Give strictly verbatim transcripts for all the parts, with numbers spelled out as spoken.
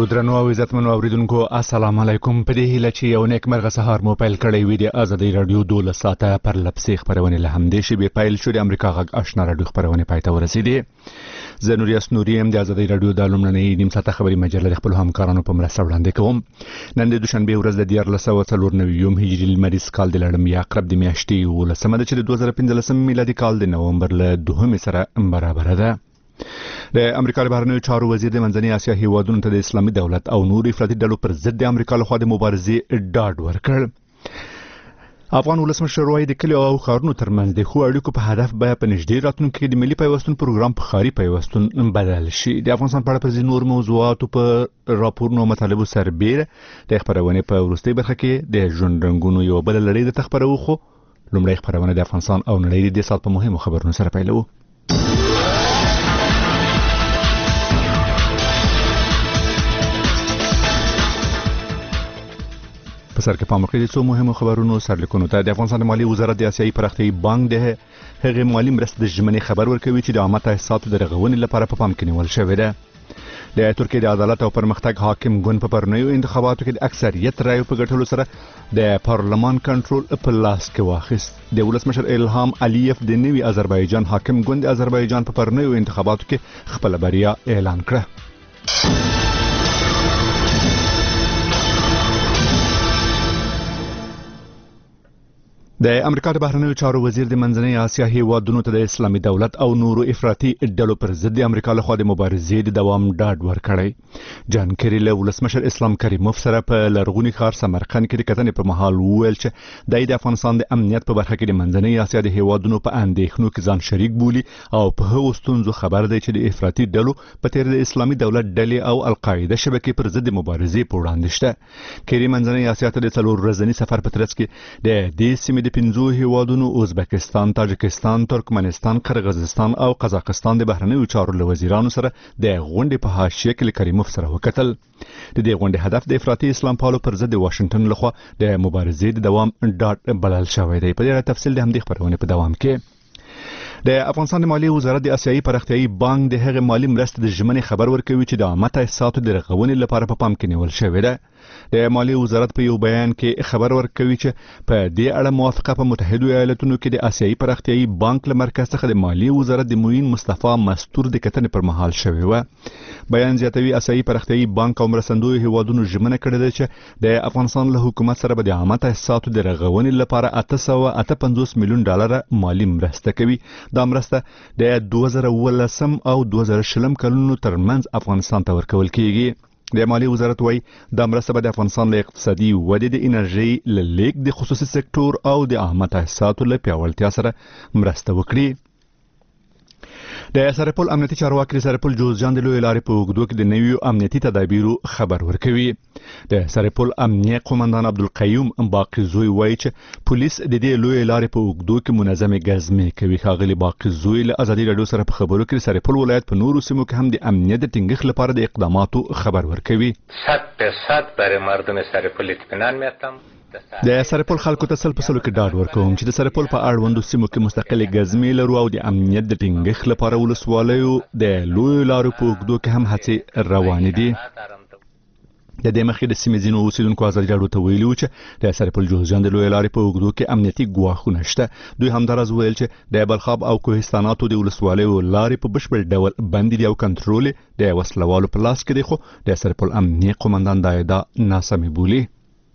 ټولو درنو او عزتمنو اوریدونکو السلام علیکم. په دې هیله چې یو نیکمرغه سهار مو پیل کړی وي د ازادي رادیو دولس ساعته پر لپسې خبرونه له همدې شی پیل شو. د امریکا غږ آشنا رادیو خبرونه پای ته ورسېدې. زه نوریاس نوریم د ازادي رادیو د لومړنۍ نیم ساعته خبري مجله د خپل همکارانو په مرسته وړاندې کوم. نن د دوشنبه ورځ د دیار لسو څلور نویم هجري لمریز کال د لړم یا عقرب د میاشتې ولسمه د چې د دوه زره پنځلسم میلادي کال د نومبر له دوهمې سره برابر ده. د امریکا بهرنیو چارو وزیر د منځنۍ اسیا هیوادونو ته د اسلامي دولت او نور افراطي ډلو پر ضد د امریکا لخوا د مبارزې ډاډ ورکړ. افغان ولسمشر وایي د کلیو او ښارونو ترمنځ د ښو اړیکو په هدف به په نږدې راتلونکي کې د ملي پیوستون پروګرام په ښاري پیوستون بدل شي. د افغانستان په اړه پر ځینو نور موضوعاتو په راپورونو او مطالبو سربېره د خبرونې په وروستۍ برخه کې د ژوند رنګونو یو بل لړۍ د تخبرو خو لومړی خبرونه د افغانستان او نړۍ د سات په مهمو خبرونو سره پیلوو. په سر کې پام وکړئ څو مهمو خبرونو سرلیکونو ته. د افغانستان مالی وزارت د آسیایي پراختیایي بانک د هغې مالي مرستې د ژمنې خبر ورکوي چې د عامه تاسیساتو د رغونې لپاره په پام کې نیول شوې ده. د ترکیې د عدالت او پرمختګ حاکم ګوند په پرونیو انتخاباتو کې د اکثریت رایو په ګټلو سره د پارلمان کنټرول په لاس کې واخیست. د ولسمشر الهام علیف د نوي آذربایجان حاکم ګوند د آذربایجان په پرونیو انتخاباتو کې خپل بریا اعلان کړه. د امریکا د بهرنیو چارو وزیر د منځنۍ اسیا هیوادونو ته د اسلامي دولت او نورو افراطي ډلو پر ضد د امریکا لخوا د مبارزې د دوام ډاډ ورکړی. جان کری له ولسمشر اسلام کریموف سره په لرغوني ښار سمرقند کې د کتنې پر مهال وویل چې د افغانستان د امنیت په برخه کې د منځنۍ اسیا د هیوادونو په اندېښنو کې ځان شریک بولي او په هغو ستونزو خبر دی چې د افراطي ډلو په تیر د اسلامي دولت ډلې او القاعده شبکې پر ضد مبارزې په وړاندې شته. کری منځنۍ اسیا ته د څلور ورځني سفر په ترڅ کې د دې سیمې د پنځو هیوادونو ازبکستان، تاجکستان، ترکمنستان، قرغیزستان او قزاقستان د بهرنیو چارو له وزیرانو سره د غونډې په حاشیه کې له کریموف سره وکتل. د دې غونډې هدف د افراطي اسلام پالو پر ضد د واشنگټن لخوا د مبارزې د دوام ډاډ بلل شوی دی. په دې اړه تفصیل د همدې خبرونه په دوام کې. د افغانستان د مالی وزارت د آسیایي پراختیایي بانک د هغې مالي مرستې د ژمنې خبر ورکوي چې د عامه تاسیساتو د رغونې لپاره په پام کې نیول شوې ده. د مالی وزارت په یو بیان کې خبر ورکوي چې په دې اړه موافقه په متحده ایالاتونو کې د آسیایي پراختیایي بانک له مرکز څخه د مالی وزارت د معین مصطفی مستور د کتنې پر مهال شوې و. بیان زیاتوي آسیایي پراختیایي بانک او مرستندوی هیوادونو ژمنه کړې ده چې د افغانستان له حکومت سره به د عامه تاسیساتو د رغونې لپاره اته سوه اته پنځوس میلیون ډالر مالی مرسته کوي. دا مرسته د دوه زره اوولسم او دوه زره شلم کلونو ترمنځ افغانستان ته ورکول کیږي. د مالی وزارت وايي دا مرسته به د افغانستان له اقتصادي ودې د انرژي له لیک د خصوصي سکتور او د عامه تاسیساتو له پیاوړتیا سره مرسته وکړي. د سرپل امنیتي چارواکي سرپل جوزجان د لوی لارې په اوږدو کې د نویو امنیتي تدابیرو خبر ورکوي. د سرپل امنیه قومندان عبدالقیوم باقیزوی وایي چې پولیس د دې لوی لارې په اوږدو کې منظمه ګزمې کوي. ښاغلي باقیزوی له ازادي رادیو سره په خبرو کې سرپل ولایت په نورو سیمو کې هم د امنیت د ټینګښت لپاره د اقداماتو خبر ورکوي. صد درصد برای مردم سرپل اطمینان میتم. د سرپل خلکو ته سل په سلو کې ډاډ ورکوم چې د سرپل په اړوندو سیمو کې مستقلې ګزمې لرو او د امنیت د ټینګښت لپاره ولسوالیو د لویو لارو په اوږدو کې هم هڅې روانې دي. د دې مخکې د سیمې ځینو اوسیدونکو ازادي راډیو ته ویلي وو چې د سرپل جوزجان د لویې لارې په اوږدو کې امنیتي ګواښونه شته. دوی همداراز ویل چې د بلخاب او کوهستاناتو د ولسوالیو لارې په بشپړ ډول بندې دي او کنټرول د وسلوالو په لاس کې دی. خو د سرپل امنیه قومندان دا ادعا ناسمه بولي.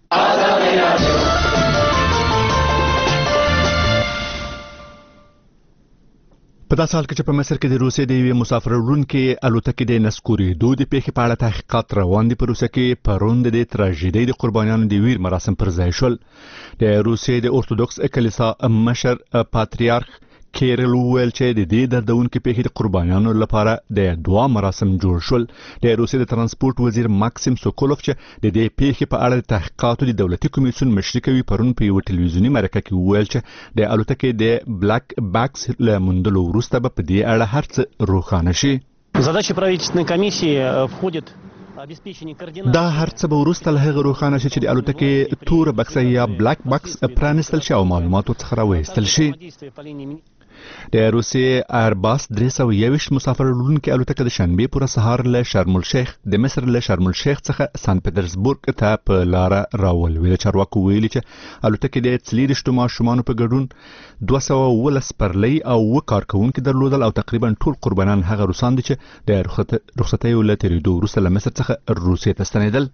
په داسې حال کې چې په مصر کې د روسیې د یوې مسافر وړونکې الوتکې د نسکورېدو د پیښې په اړه تحقیقات روان دي. په روسیه کې پرون د دې تراژیدۍ د قربانیانو د ویر مراسم پر ځای شول. د روسیې د ارتودوکس کلیسا مشر پاتریارخ کیرل ویل چې د دې دردونکې پیښې د قربانیانو لپاره د دعا مراسم جوړ شول. د روسیې د ترانسپورت وزیر ماکسیم سوکولوف چې د دې پیښې په اړه د تحقیقاتو د دولتي کمیسیون مشري کوي پرون په یو ټلویزیوني مرکه کې ویل چې د الوتکې د بلاک باکس له موندلو وروسته به په دې اړه هر څه روښانه شي. задача правительственной комиссии входит دا هر څه به وروسته له هغه روښانه شي چې د الوتکې تور بکسه یا بلاک باکس پرانستل شي او معلوماتو څخه راوېستل شي. د روسیې ایرباس درې سوه یوویشت مسافر وړونکې الوتکه د شنبې پوره سهار له شرم الشیخ د مصر له شرم الشیخ څخه سان پټرزبورګ ته په لاره راولوي. د چارواکو ویلي چې الوتکې د څلېرویشتو ماشومانو په ګډون دوه سوه اوولس سپرلۍ او اووه کارکوونکي درلودل او تقریبا ټول قربانیان هغه روسان دي چې د رخصتیو له تېرېدو وروسته له مصر څخه روسیې ته ستنېدل.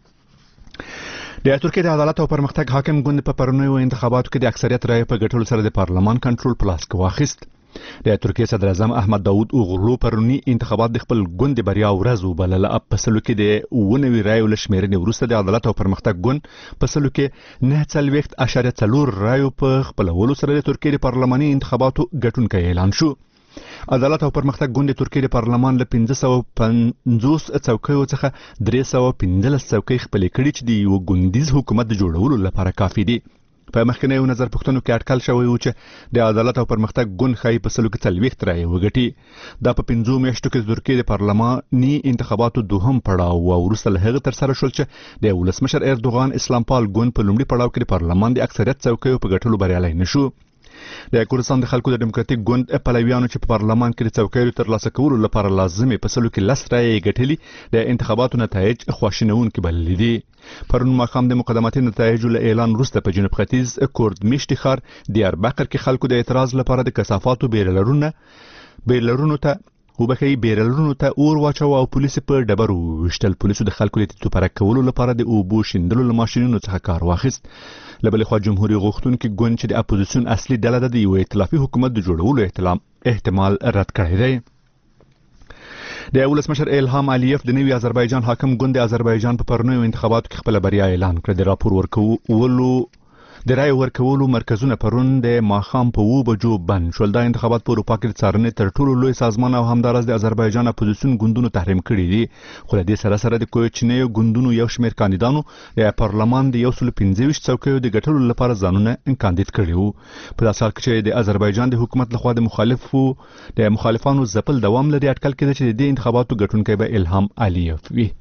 د ترکیې د عدالت او پرمختګ حاکم ګوند په پرونیو انتخاباتو کې د اکثریت رایې په ګټلو سره د پارلمان کنټرول په لاس کې واخیست. د ترکیې صدر اعظم احمد داود اوغلو پرونی انتخابات د خپل ګوند د بریا ورځ وبلله. په سلو کې د اووه نوي رایو له شمېرنې وروسته د عدالت او پرمختګ ګوند په سلو کې نهه څلوېښت اعشاریه څلور رایو په خپلولو سره د ترکیې د پارلماني انتخاباتو ګټونکی اعلان شو. عدالت او پرمختګ ګوند د ترکیې د پارلمان له پنځه سوه پنځوس څوکیو څخه درې سوه پنځلس څوکۍ خپلې کړي چې د یو ګوندیز حکومت د جوړولو لپاره کافي دي. په مخکنیو نظر پوښتنو کې اټکل شوی و چې د عدالت او پرمختګ ګوند ښایي په سلو کې څلوېښت رایې وګټي. دا په پنځو میاشتو کې د ترکیې د پارلماني انتخاباتو دوهم پړاو او وروسته له هغه ترسره شول چې د ولسمشر اردوغان اسلام پال ګوند په لومړي پړاو کې د پارلمان د اکثریت څوکیو په ګټلو بریالی نشو. د کردستان د خلکو د ډیموکراتیک ګوند پلویانو چې په پارلمان کې د څوکیو ترلاسه کولو لپاره لازمې په سلو کې لس رایې ګټلي د انتخاباتو نتایج خواشینونکي بللي دي. پرون ماښام د مقدماتي نتایجو له اعلان وروسته په جنوب ختیځ کورد میشتي ښار دیاربکر کې خلکو د اعتراض لپاره د کثافاتو بیرلرونه بیرلرونو ته وبخښئ بیرلرونو ته اور واچوه او پولیس په ډبرو وویشتل. پولیسو د خلکو د توپرک کولو لپاره د اوبو شیندلو له ماشینونو څخه کار واخیست. له بلې خوا جمهوري غوښتونکي ګوند چې د اپوزیسیون اصلي ډله ده د یو ائتلافي حکومت د جوړولو احتمال رد کړی دی. د ولسمشر الهام علیف د نوي آذربایجان حاکم ګوند د آذربایجان په پرونیو انتخاباتو کې خپله بریا اعلان کړه. د راپور ورکولو د رای ورکولو مرکزونه پرون د ماښام په اوو بجو بند شول. دا انتخابات په اروپا کې د څارنې تر ټولو لوی سازمان او همداراز د آذربایجان اپوزیسیون ګوندونو تحریم کړي دي. خو له دې سره سره د کوچنیو ګوندونو یو شمېر کاندیدانو د پارلمان د یو سلو پنځه ویشت څوکیو د ګټلو لپاره ځانونه کاندید کړي وو. په داسې حال کې چې د آذربایجان د حکومت لخوا د مخالفو د مخالفانو ځپل دوام لري، اټکل کېده چې د دې انتخاباتو ګټونکی به الهام علیف وي.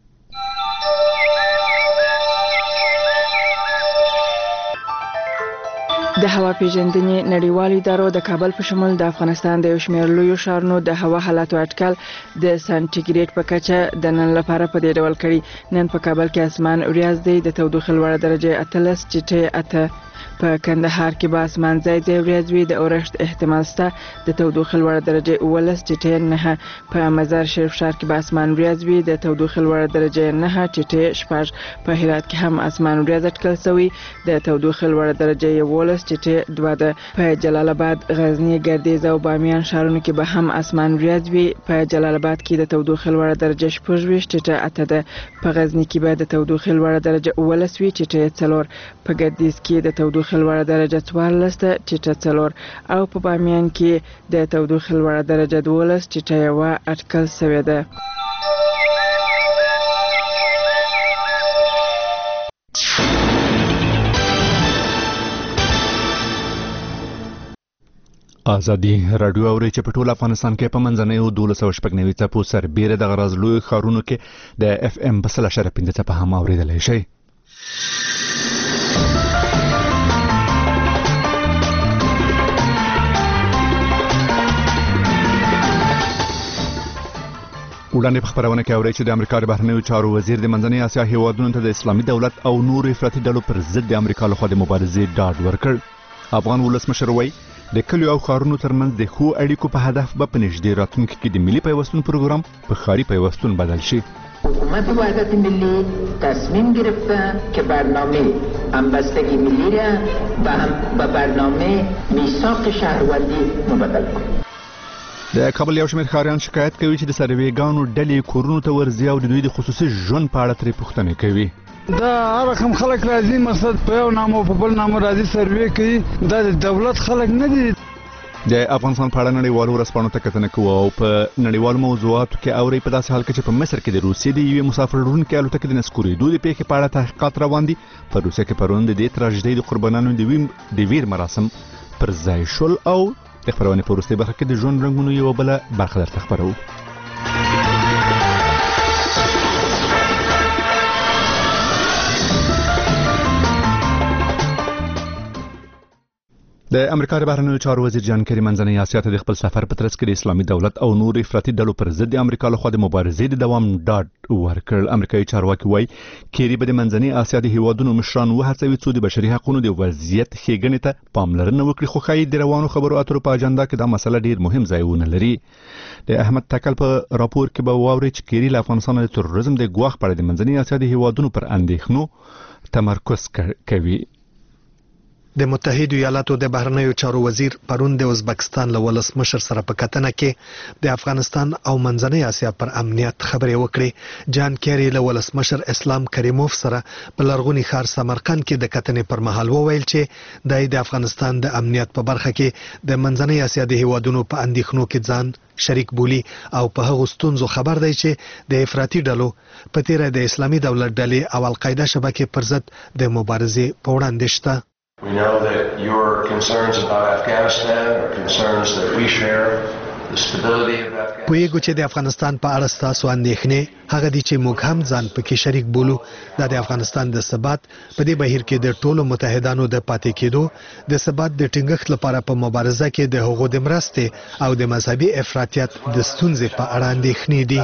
د هوا پیژندنې نړیوالو ادارو د کابل په شمول د افغانستان د یو شمېر لویو ښارونو د هوا حالاتو اټکل د سانټیګریډ په کچه د نن لپاره په دې ډول کړي. نن په کابل کې اسمان وریځ دی، د تودوخې لوړه درجه اتلس چټې اته. په کندهار کې به اسمان ځای ځای وریځ وي، د اورښت احتمال شته، د تودوخې لوړه درجه اوولس چټې نهه. په مزار شریف ښار کې به اسمان وریځ وي، د تودوخې لوړه درجه نهه چټې شپږ. په هرات کې هم اسمان وریځ اټکل شوی، د تودوخې لوړه درجه یولس چټې دوه ده. په جلال آباد، غزنی، ګردیز او بامیان ښارونو کې به هم اسمان وریځ وي. په جلال آباد کې د تودوخې لوړه درجه شپږویشت چټې اته ده. په غزنی کې به د تودوخې لوړه درجه اوولس وي چټې څلور. په ګردیز کې د تودوخې لوړه درجه څوارلس ده چټې څلور. او په بامیان کې د تودوخې لوړه درجه دولس چټې یوه اټکل شوې ده. ازادي راډیو اوري چې په ټول افغانستان کې په منځنیو دولس سوه شپږ نوي څپو سربیره د غرض لوی ښارونو کې د اف ام په سل اشاره پنځه څپه هم اورېدلی شئ. وړاندې په خپرونه کې اورئ چې د امریکا د بهرنیو چارو وزیر د منځنۍ اسیا هیوادونو ته د اسلامي دولت او نورو افراطي ډلو پر ضد د امریکا لخوا د مبارزې ډاډ ورکړ. افغان ولسمشر وایي د کلیو او ښارونو ترمنځ د ښو اړیکو په هدف به په نږدې راتلونکي کې د ملي پیوستون پروګرام په ښاري پیوستون بدل شي. حکومت وحدت ملی تصمیم گرفته که برنامه همبستگی ملی را به برنامه میثاق شهروندی مبدل کنه. د کابل یو شمېر ښاریان شکایت کوي چې د سروېګانو ډلې کورونو ته ورځي او د دوی د خصوصي ژوند په اړه ترې پوښتنې کوي. دا هر رقم خلک راځي، مقصد په یو نامه او په بل نامه راځي سروې کوي. دا د دولت خلک نه دي. د افغانستان په اړه نړیوالو ورځپاڼو ته کتنه کوو او په نړیوالو موضوعاتو کې اوري. په داسې حال کې چې په مصر کې د روسیې د یوې مسافر وړونکې الوتکې د نسکورېدو د پیښې په اړه تحقیقات روان دي. په روسیه کې پرون د دې تراژیدۍ د قربانیانو د ویر مراسم پر ځای شول او د خپرونې په وروستۍ برخه کې د ژوند رنګونو یوه بله برخه درته خپروو. د امریکا د بهرنیو چارو وزیر جان کری منځنۍ اسیا ته د خپل سفر په ترڅ کې د اسلامي دولت او نور افراطي ډلو پر ضد د امریکا لخوا د مبارزې د دوام ډاډ ورکړ. امریکایي چارواکي وایي کری به د منځنۍ اسیا د هیوادونو مشران وهڅوي څو د بشري حقوقو د وضعیت ښېګڼې ته پاملرنه وکړي، خو ښایي د روانو خبرو اترو په اجنډا کې دا مسله ډیر مهم ځای ونه لري. د احمد تکل په راپور کې به واوري چې کری له افغانستان د تروریزم د ګواښ په اړه د منځنۍ اسیا د هیوادونو پر اندېښنو تمرکز کوي. د متحده ایالاتو د بهرنیو چارو وزیر پرون د ازبکستان له ولسمشر سره په کتنه کې د افغانستان او منځنۍ اسیا پر امنیت خبرې وکړې. جان کیری له ولسمشر اسلام کریموف سره په لرغوني ښار سمرقند کې د کتنې پر مهال وویل چې د افغانستان د امنیت په برخه کې د منځنۍ اسیا د هیوادونو په اندېښنو کې ځان شریک بولی او په هغو ستونزو خبر دی چې د افراطي ډلو په تیره د اسلامي دولت ډلې او القاعده شبکې پر ضد د مبارزې په وړاندې شته. We know that your concerns about Afghanistan are concerns that we share. The stability of Afghanistan. پوهیږو چې د افغانستان په اړه ستاسو اندېښنې هغه دي چې موږ هم ځان پکې شریک بولو. دا د افغانستان د ثبات په دې بهیر کې د ټولو متحدانو د پاتې کېدو د ثبات د ټینګښت لپاره په مبارزه کې د هغو د مرستې او د مذهبي افراطیت د ستونزې په اړه اندېښنې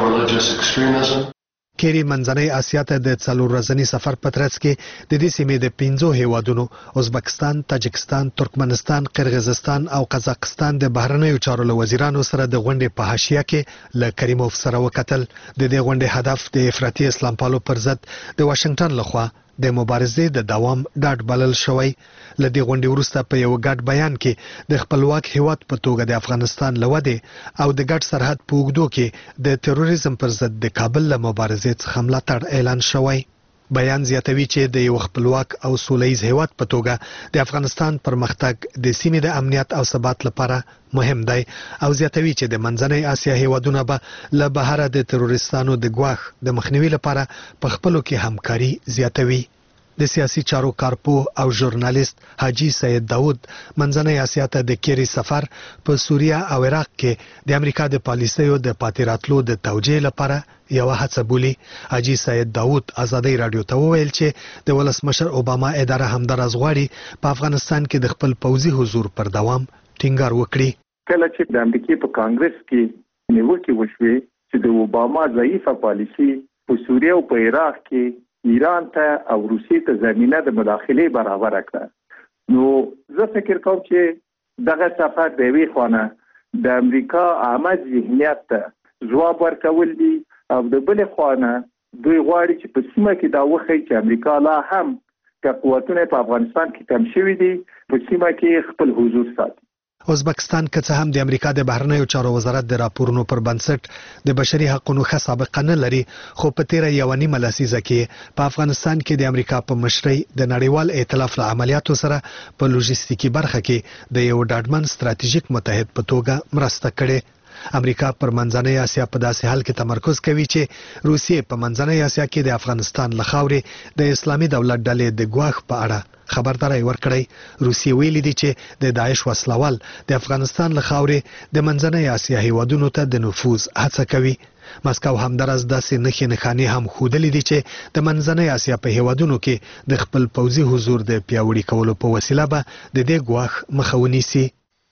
دي. کیری منځنۍ اسیا ته د څلور ورځني سفر په ترڅ کې د دې سیمې د پنځو هیوادونو ازبکستان، تاجکستان، ترکمنستان، قرغیزستان او قزاقستان د بهرنیو چارو له وزیرانو سره د غونډې په حاشیه کې له کریموف سره وکتل. د دې غونډې هدف د افراطي اسلام پالو پر ضد د واشنگټن لخوا د مبارزې د دوام ډاډ بلل شوی. له دې غونډې وروسته په یو ګډ بیان کې د خپلواک هیواد په توګه د افغانستان له ودې او د ګډ سرحد په اوږدو کې د تروریزم پر ضد د کابل له مبارزې څخه ملاتړ اعلان شوی. بیان زیاتوي چې د یو خپلواک او سولهییز هیواد په توګه د افغانستان پرمختګ د سیمې د امنیت او ثبات لپاره مهم دی او زیاتوي چې د منځنۍ اسیا هیوادونه به له بهره د تروریستانو د ګواښ د مخنیوي لپاره په خپلو کې همکاري زیاتوي. د سیاسي چارو کارپوه او ژورنالیست حاجی سید داود منځنۍ اسیا ته د کیری سفر په سوریه او عراق کې د امریکا د پالیسیو د پاتې راتلو د توجیه لپاره یو هڅه بولی. حاجی سید داود ازادي رادیو ته وویل چې د ولسمشر اوباما اداره همدارس غواړي په افغانستان کې د خپل پوځي حضور پر دوام ټینګار وکړي. کله چې د امریکای په کانګرس کې نیوکې وشوې چې د اوباما ضعیفه پالیسی په سوریه او په عراق کې ایران ته او روسیې ته زمینه د مداخلې برابر کړه، نو زه فکر کوم چې دغه سفر د یوې خوانه د امریکا عامه ذهنیت ته ځواب ورکول دي او د بلې خوانه دوی غواړي چې په سیمه کې دا وښیي چې امریکا لا هم که قوتونه په افغانستان کې کم شوي دي په سیمه کې خپل حضور ساتي. ازبکستان که څه هم د امریکا د بهرنیو چارو وزارت د راپورونو پر بنسټ د بشري حقوقو ښه سابقه نه لري، خو په تیره یوه نیمه لسیزه کې په افغانستان کې د امریکا په مشرۍ د نړیوال ائتلاف له عملیاتو سره په لوژستیکي برخه کې د یو ډاډمن ستراتیژیک متحد په توګه مرسته کړې. امریکا پر منځنۍ اسیا په داسې حال کې تمرکز کوي چې روسیې په منځنۍ اسیا کې د افغانستان له خاورې د اسلامي دولت ډلې د ګواښ په اړه خبرداري ورکړی. روسیې ویلي دي چې د داعش وسلوال د افغانستان له خاورې د منځنۍ اسیا هیوادونو ته د نفوذ هڅه کوي. مسکو همدارس داسې نښې نښانې هم ښودلې دي چې د منځنۍ اسیا په هیوادونو کې د خپل پوځي حضور د پیاوړي کولو په وسیله به د دې ګواښ مخه ونیسي.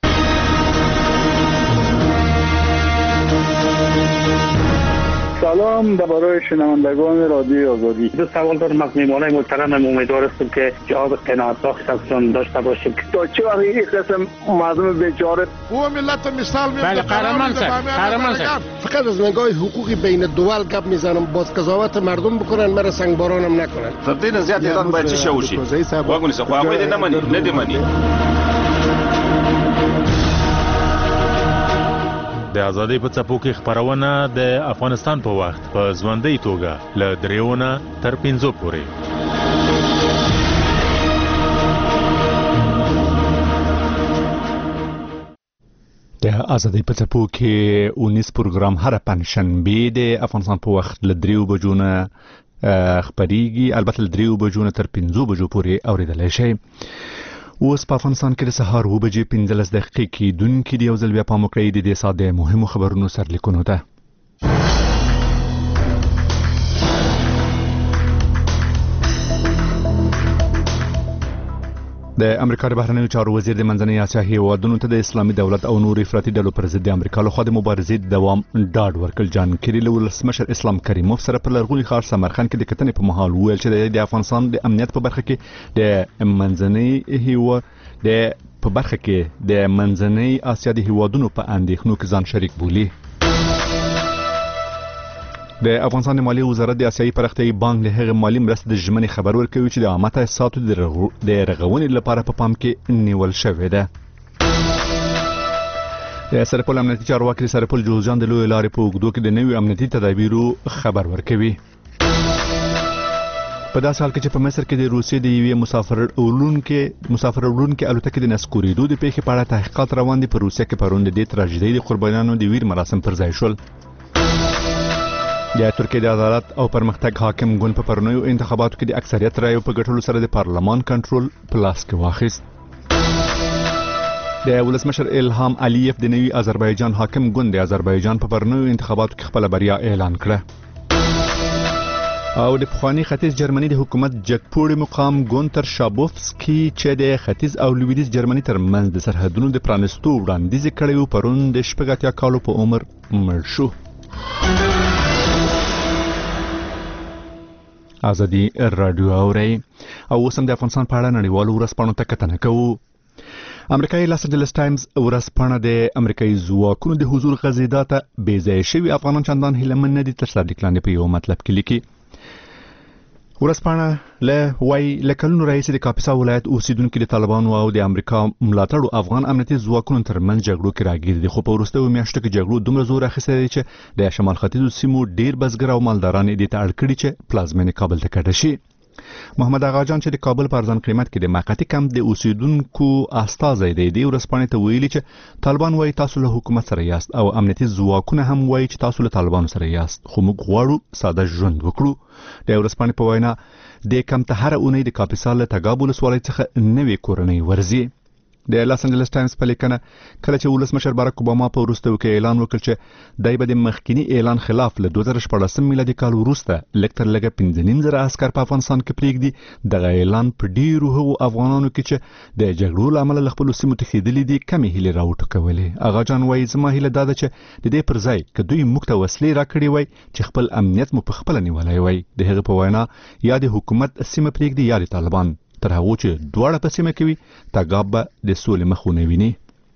سلام درباره شنوندگان رادیو آزادی. دو سوال دارم از میهمانان محترمم، امیدوار هستم که جواب قناعت بخش ازشون داشته باشیم. تا چه وقت این قسم مردم بیچاره و ملت مثال میاد. بله قهرمان شد قهرمان شد. فقط از نگاه حقوقی بین الدول گپ میزنم، باز قضاوت مردم بکنن، مرا سنگبارانم نکنن. تبدیل زیاد ایران باید چی شوشی واگونی سه خو هغه نه مني نه دی مني. د ازادۍ په څپو کې خبرونه د افغانستان په وخت په ژوندۍ توګه له دریونه تر پنځو پورې. د ازادۍ په څپو کې اونیس پروګرام هر پنځشنبه د افغانستان په وخت له دریو بجو نه خبريږي، البته له دریو بجو نه تر پنځو بجو پورې اوریدلای شي. اوس په افغانستان کې د سهار اوه بجې پنځلس دقیقې کېدونکي دي. یو ځل بیا پام وکړئ د دې ساعت د مهمو خبرونو سرلیکونو ته. د امریکا د بهرنیو چارو وزیر د منځنۍ اسیا هیوادونو ته د اسلامي دولت او نور افراطي ډلو پر ضد د امریکا لخوا د مبارزې د دوام ډاډ ورکړ. جان کیری له ولسمشر اسلام کریموف سره په لرغوني ښار سمرقند کې د کتنې په مهال ویل چې د افغانستان د امنیت په برخه کې د منځنۍ هیواد د په برخه کې د منځنۍ اسیا د هیوادونو په اندېښنو کې ځان شریک بولي. د افغانستان د مالیې وزارت د اسیایي پراختیایي بانک له هغه مالی مرستې د ژمنې خبر ورکوي چې د عامه تاسیساتو د رغونې لپاره په پام کې نیول شوې ده. د سرپل امنیتي چارواکي د سرپل جوزجان د لوی لارې په اوږدو کې د نویو امنیتي تدابیرو خبر ورکوي. په داسې حال کې چې په مصر کې د روسیې د یوې مسافر وړونکې مسافر وړونکې الوتکې د نسکورېدو د پیښې په اړه تحقیقات روان دي. په روسیه کې پرون د دې تراژیدۍ د قربانیانو د ویر مراسم پر ځای شول. د ترکیه د عدالت او پرمختګ حاکم ګوند په پرونیو انتخاباتو کې د اکثریت رایو په ګټلو سره د پارلمان کنټرول په لاس کې واخیست. د ولسمشر الهام علیف د نوي آذربایجان حاکم ګوند د آذربایجان په پرونیو انتخاباتو کې خپل بریا اعلان کړه. او د پخوانی ختیځ جرمني د حکومت جګپوړي مقام ګونتر شابوفسکي چې د ختیځ او لویدیځ جرمني ترمنځ د سرحدونو د پرانستو وړاندیز کړی پرون د شپږ اتیا کالو په عمر مړ شو. ازادي رادیو اوري او اوس هم د افغانستان په اړه نړیوالو ورځپاڼو ته کتنه کوو. امریکایي لاس انجلس ټایمز ورځپاڼه د امریکایي ځواکونو د حضور غځېدا ته بې ځایه شوي افغانان چندان هیلهمن نه دي تر صادق لاندې په یو مطلب کې لیکي. ورځپاڼه له وای له کلونو راهیسې د کاپیسا ولایت اوسیدونکو د طالبانو او د امریکا ملاتړو افغان امنیتي ځواکونو ترمنځ جګړو کې راګیر دي، خو په وروستیو میاشتو کې جګړو دومره زور اخیستی دی چې د شمال ختیځو سیمو ډیر بزګر او مالداران دې ته اړ کړي چې پلازمینې کابل ته کډه شي. محمد اغا جان چې د کابل په ارزان قیمت کې د موقتي کمپ د اوسیدونکو استازی دی د ورځپاڼې ته ویلي چې طالبان وایي تاسو له حکومت سره یاست او امنیتي ځواکونه هم وایي چې تاسو له طالبانو سره یاست، خو موږ غواړو ساده ژوند وکړو. د ورځپاڼې په وینا د کمپ ته هر اونۍ د کاپیسا له تګاب ولسوالۍ څخه نوې کورنۍ ورځي. د لاس انجلس ټایمز په لیکنه کله چې ولسمشر باراک اوباما په وروستیو کې اعلان وکړ چې دای به د مخکینی اعلان خلاف له دوه زره شپاړسم میلادي کال وروسته لږ تر لږه پنځه نیم زره عسکر په افغانستان کې پرېږدي، دغه اعلان په ډیرو هغو افغانانو کې چې د جګړو له امله له خپلو سیمو تښتېدلي دي کمې هیلې راوټوکولې. اغا جان وایي زما هیله دا ده چې د دې پر ځای که دوی موږ ته وسلې راکړې وای چې خپل امنیت مو په خپله نیولی وای، د هغې په وینا یا د حکومت سیمه پرېږدي یا د طالبان، تر هغو چې دواړه په سیمه کې وي تګاب به د سولې مخ ونه ویني.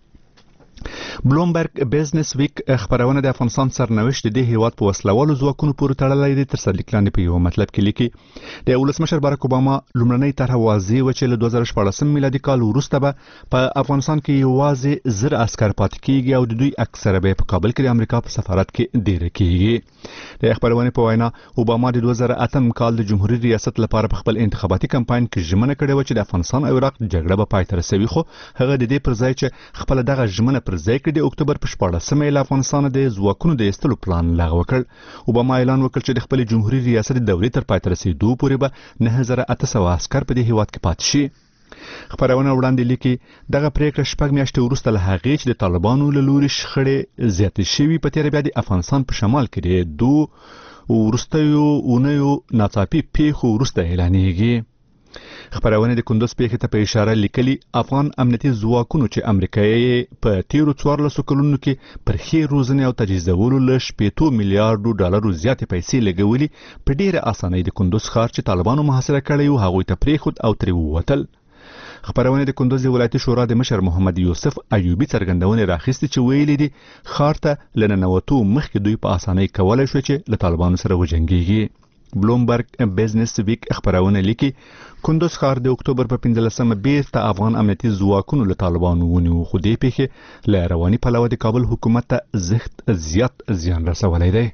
بلومبرګ بزنس ویک خبرونه د افغانستان سرنوشت د دې هیواد په وسلوالو ځواکونو پورې تړلی دی تر صدیق لاندې په یو مطلب کې لیکي. د ولسمشر باراک اوباما لومړنۍ طرحه واضح وه چې له دوه زره شپاړسم میلادي کال وروسته به په افغانستان کې یوازې زر عسکر پاتې کیږي او د دوی اکثره به په کابل کې د امریکا په سفارت کې دیره کیږي. د خبرونې په وینا اوباما د دوه زره اتم کال د جمهوریت ریاست لپاره په خپل انتخاباتي کمپاین کې ژمنه کړې وه چې د افغانستان او عراق جګړه به پای ته رسوي، خو هغه د دې پر ځای چې خپل دغه ژمنه پر ځای کړي د اکتوبر په شپاړسمه له افغانستان د ځواکونو د ایستلو پلان لغوه کړ. اوباما اعلان وکړ چې د خپل جمهوریت ریاست د دورې تر پای ته رسیدو پورې به نه زره اته سوه عسکر په دې هیواد کې پاتې شي. خبرونه وړاندې لیکي دغه پریکړه شپږ میاشتې وروسته له هغې چې د طالبانو له لوري شخړې زیاتې شوي په تېره بیا د افغانستان په شمال کې د دوه وروستیو اونیو ناڅاپي پیښو وروسته اعلانېږي. خبرونه د کندوز پیښې ته په اشاره لیکلي افغان امنیتي ځواکونو چې امریکایي په تیرو څوارلسو کلونو کې پر ښې روزنې او تجهیزولو له شپېتو میلیارډو ډالرو زیاتې پیسې لګولي په ډیره اسانۍ د کندوز ښار چې طالبانو محاصره کړی و هغوی ته پرېښود او ترې ووتل. خبرونه د کندوز ولایتي شورا د مشر محمد یوسف ایوبي څرګندونې راخیستې چې ویلي دي ښار ته له ننوتو مخکې دوی په اسانۍ کولی شو چې له طالبانو سره وجنګېږي. بلومبرګ بزنس ویک خبرونه لیکي کندوز ښار د اکتوبر په پنځلسمه بیرته افغان امنیتي ځواکونو له طالبانو ونیو، خو دې پیښې له رواني پلوه د کابل حکومت ته زښت زیات زیان رسولی دی.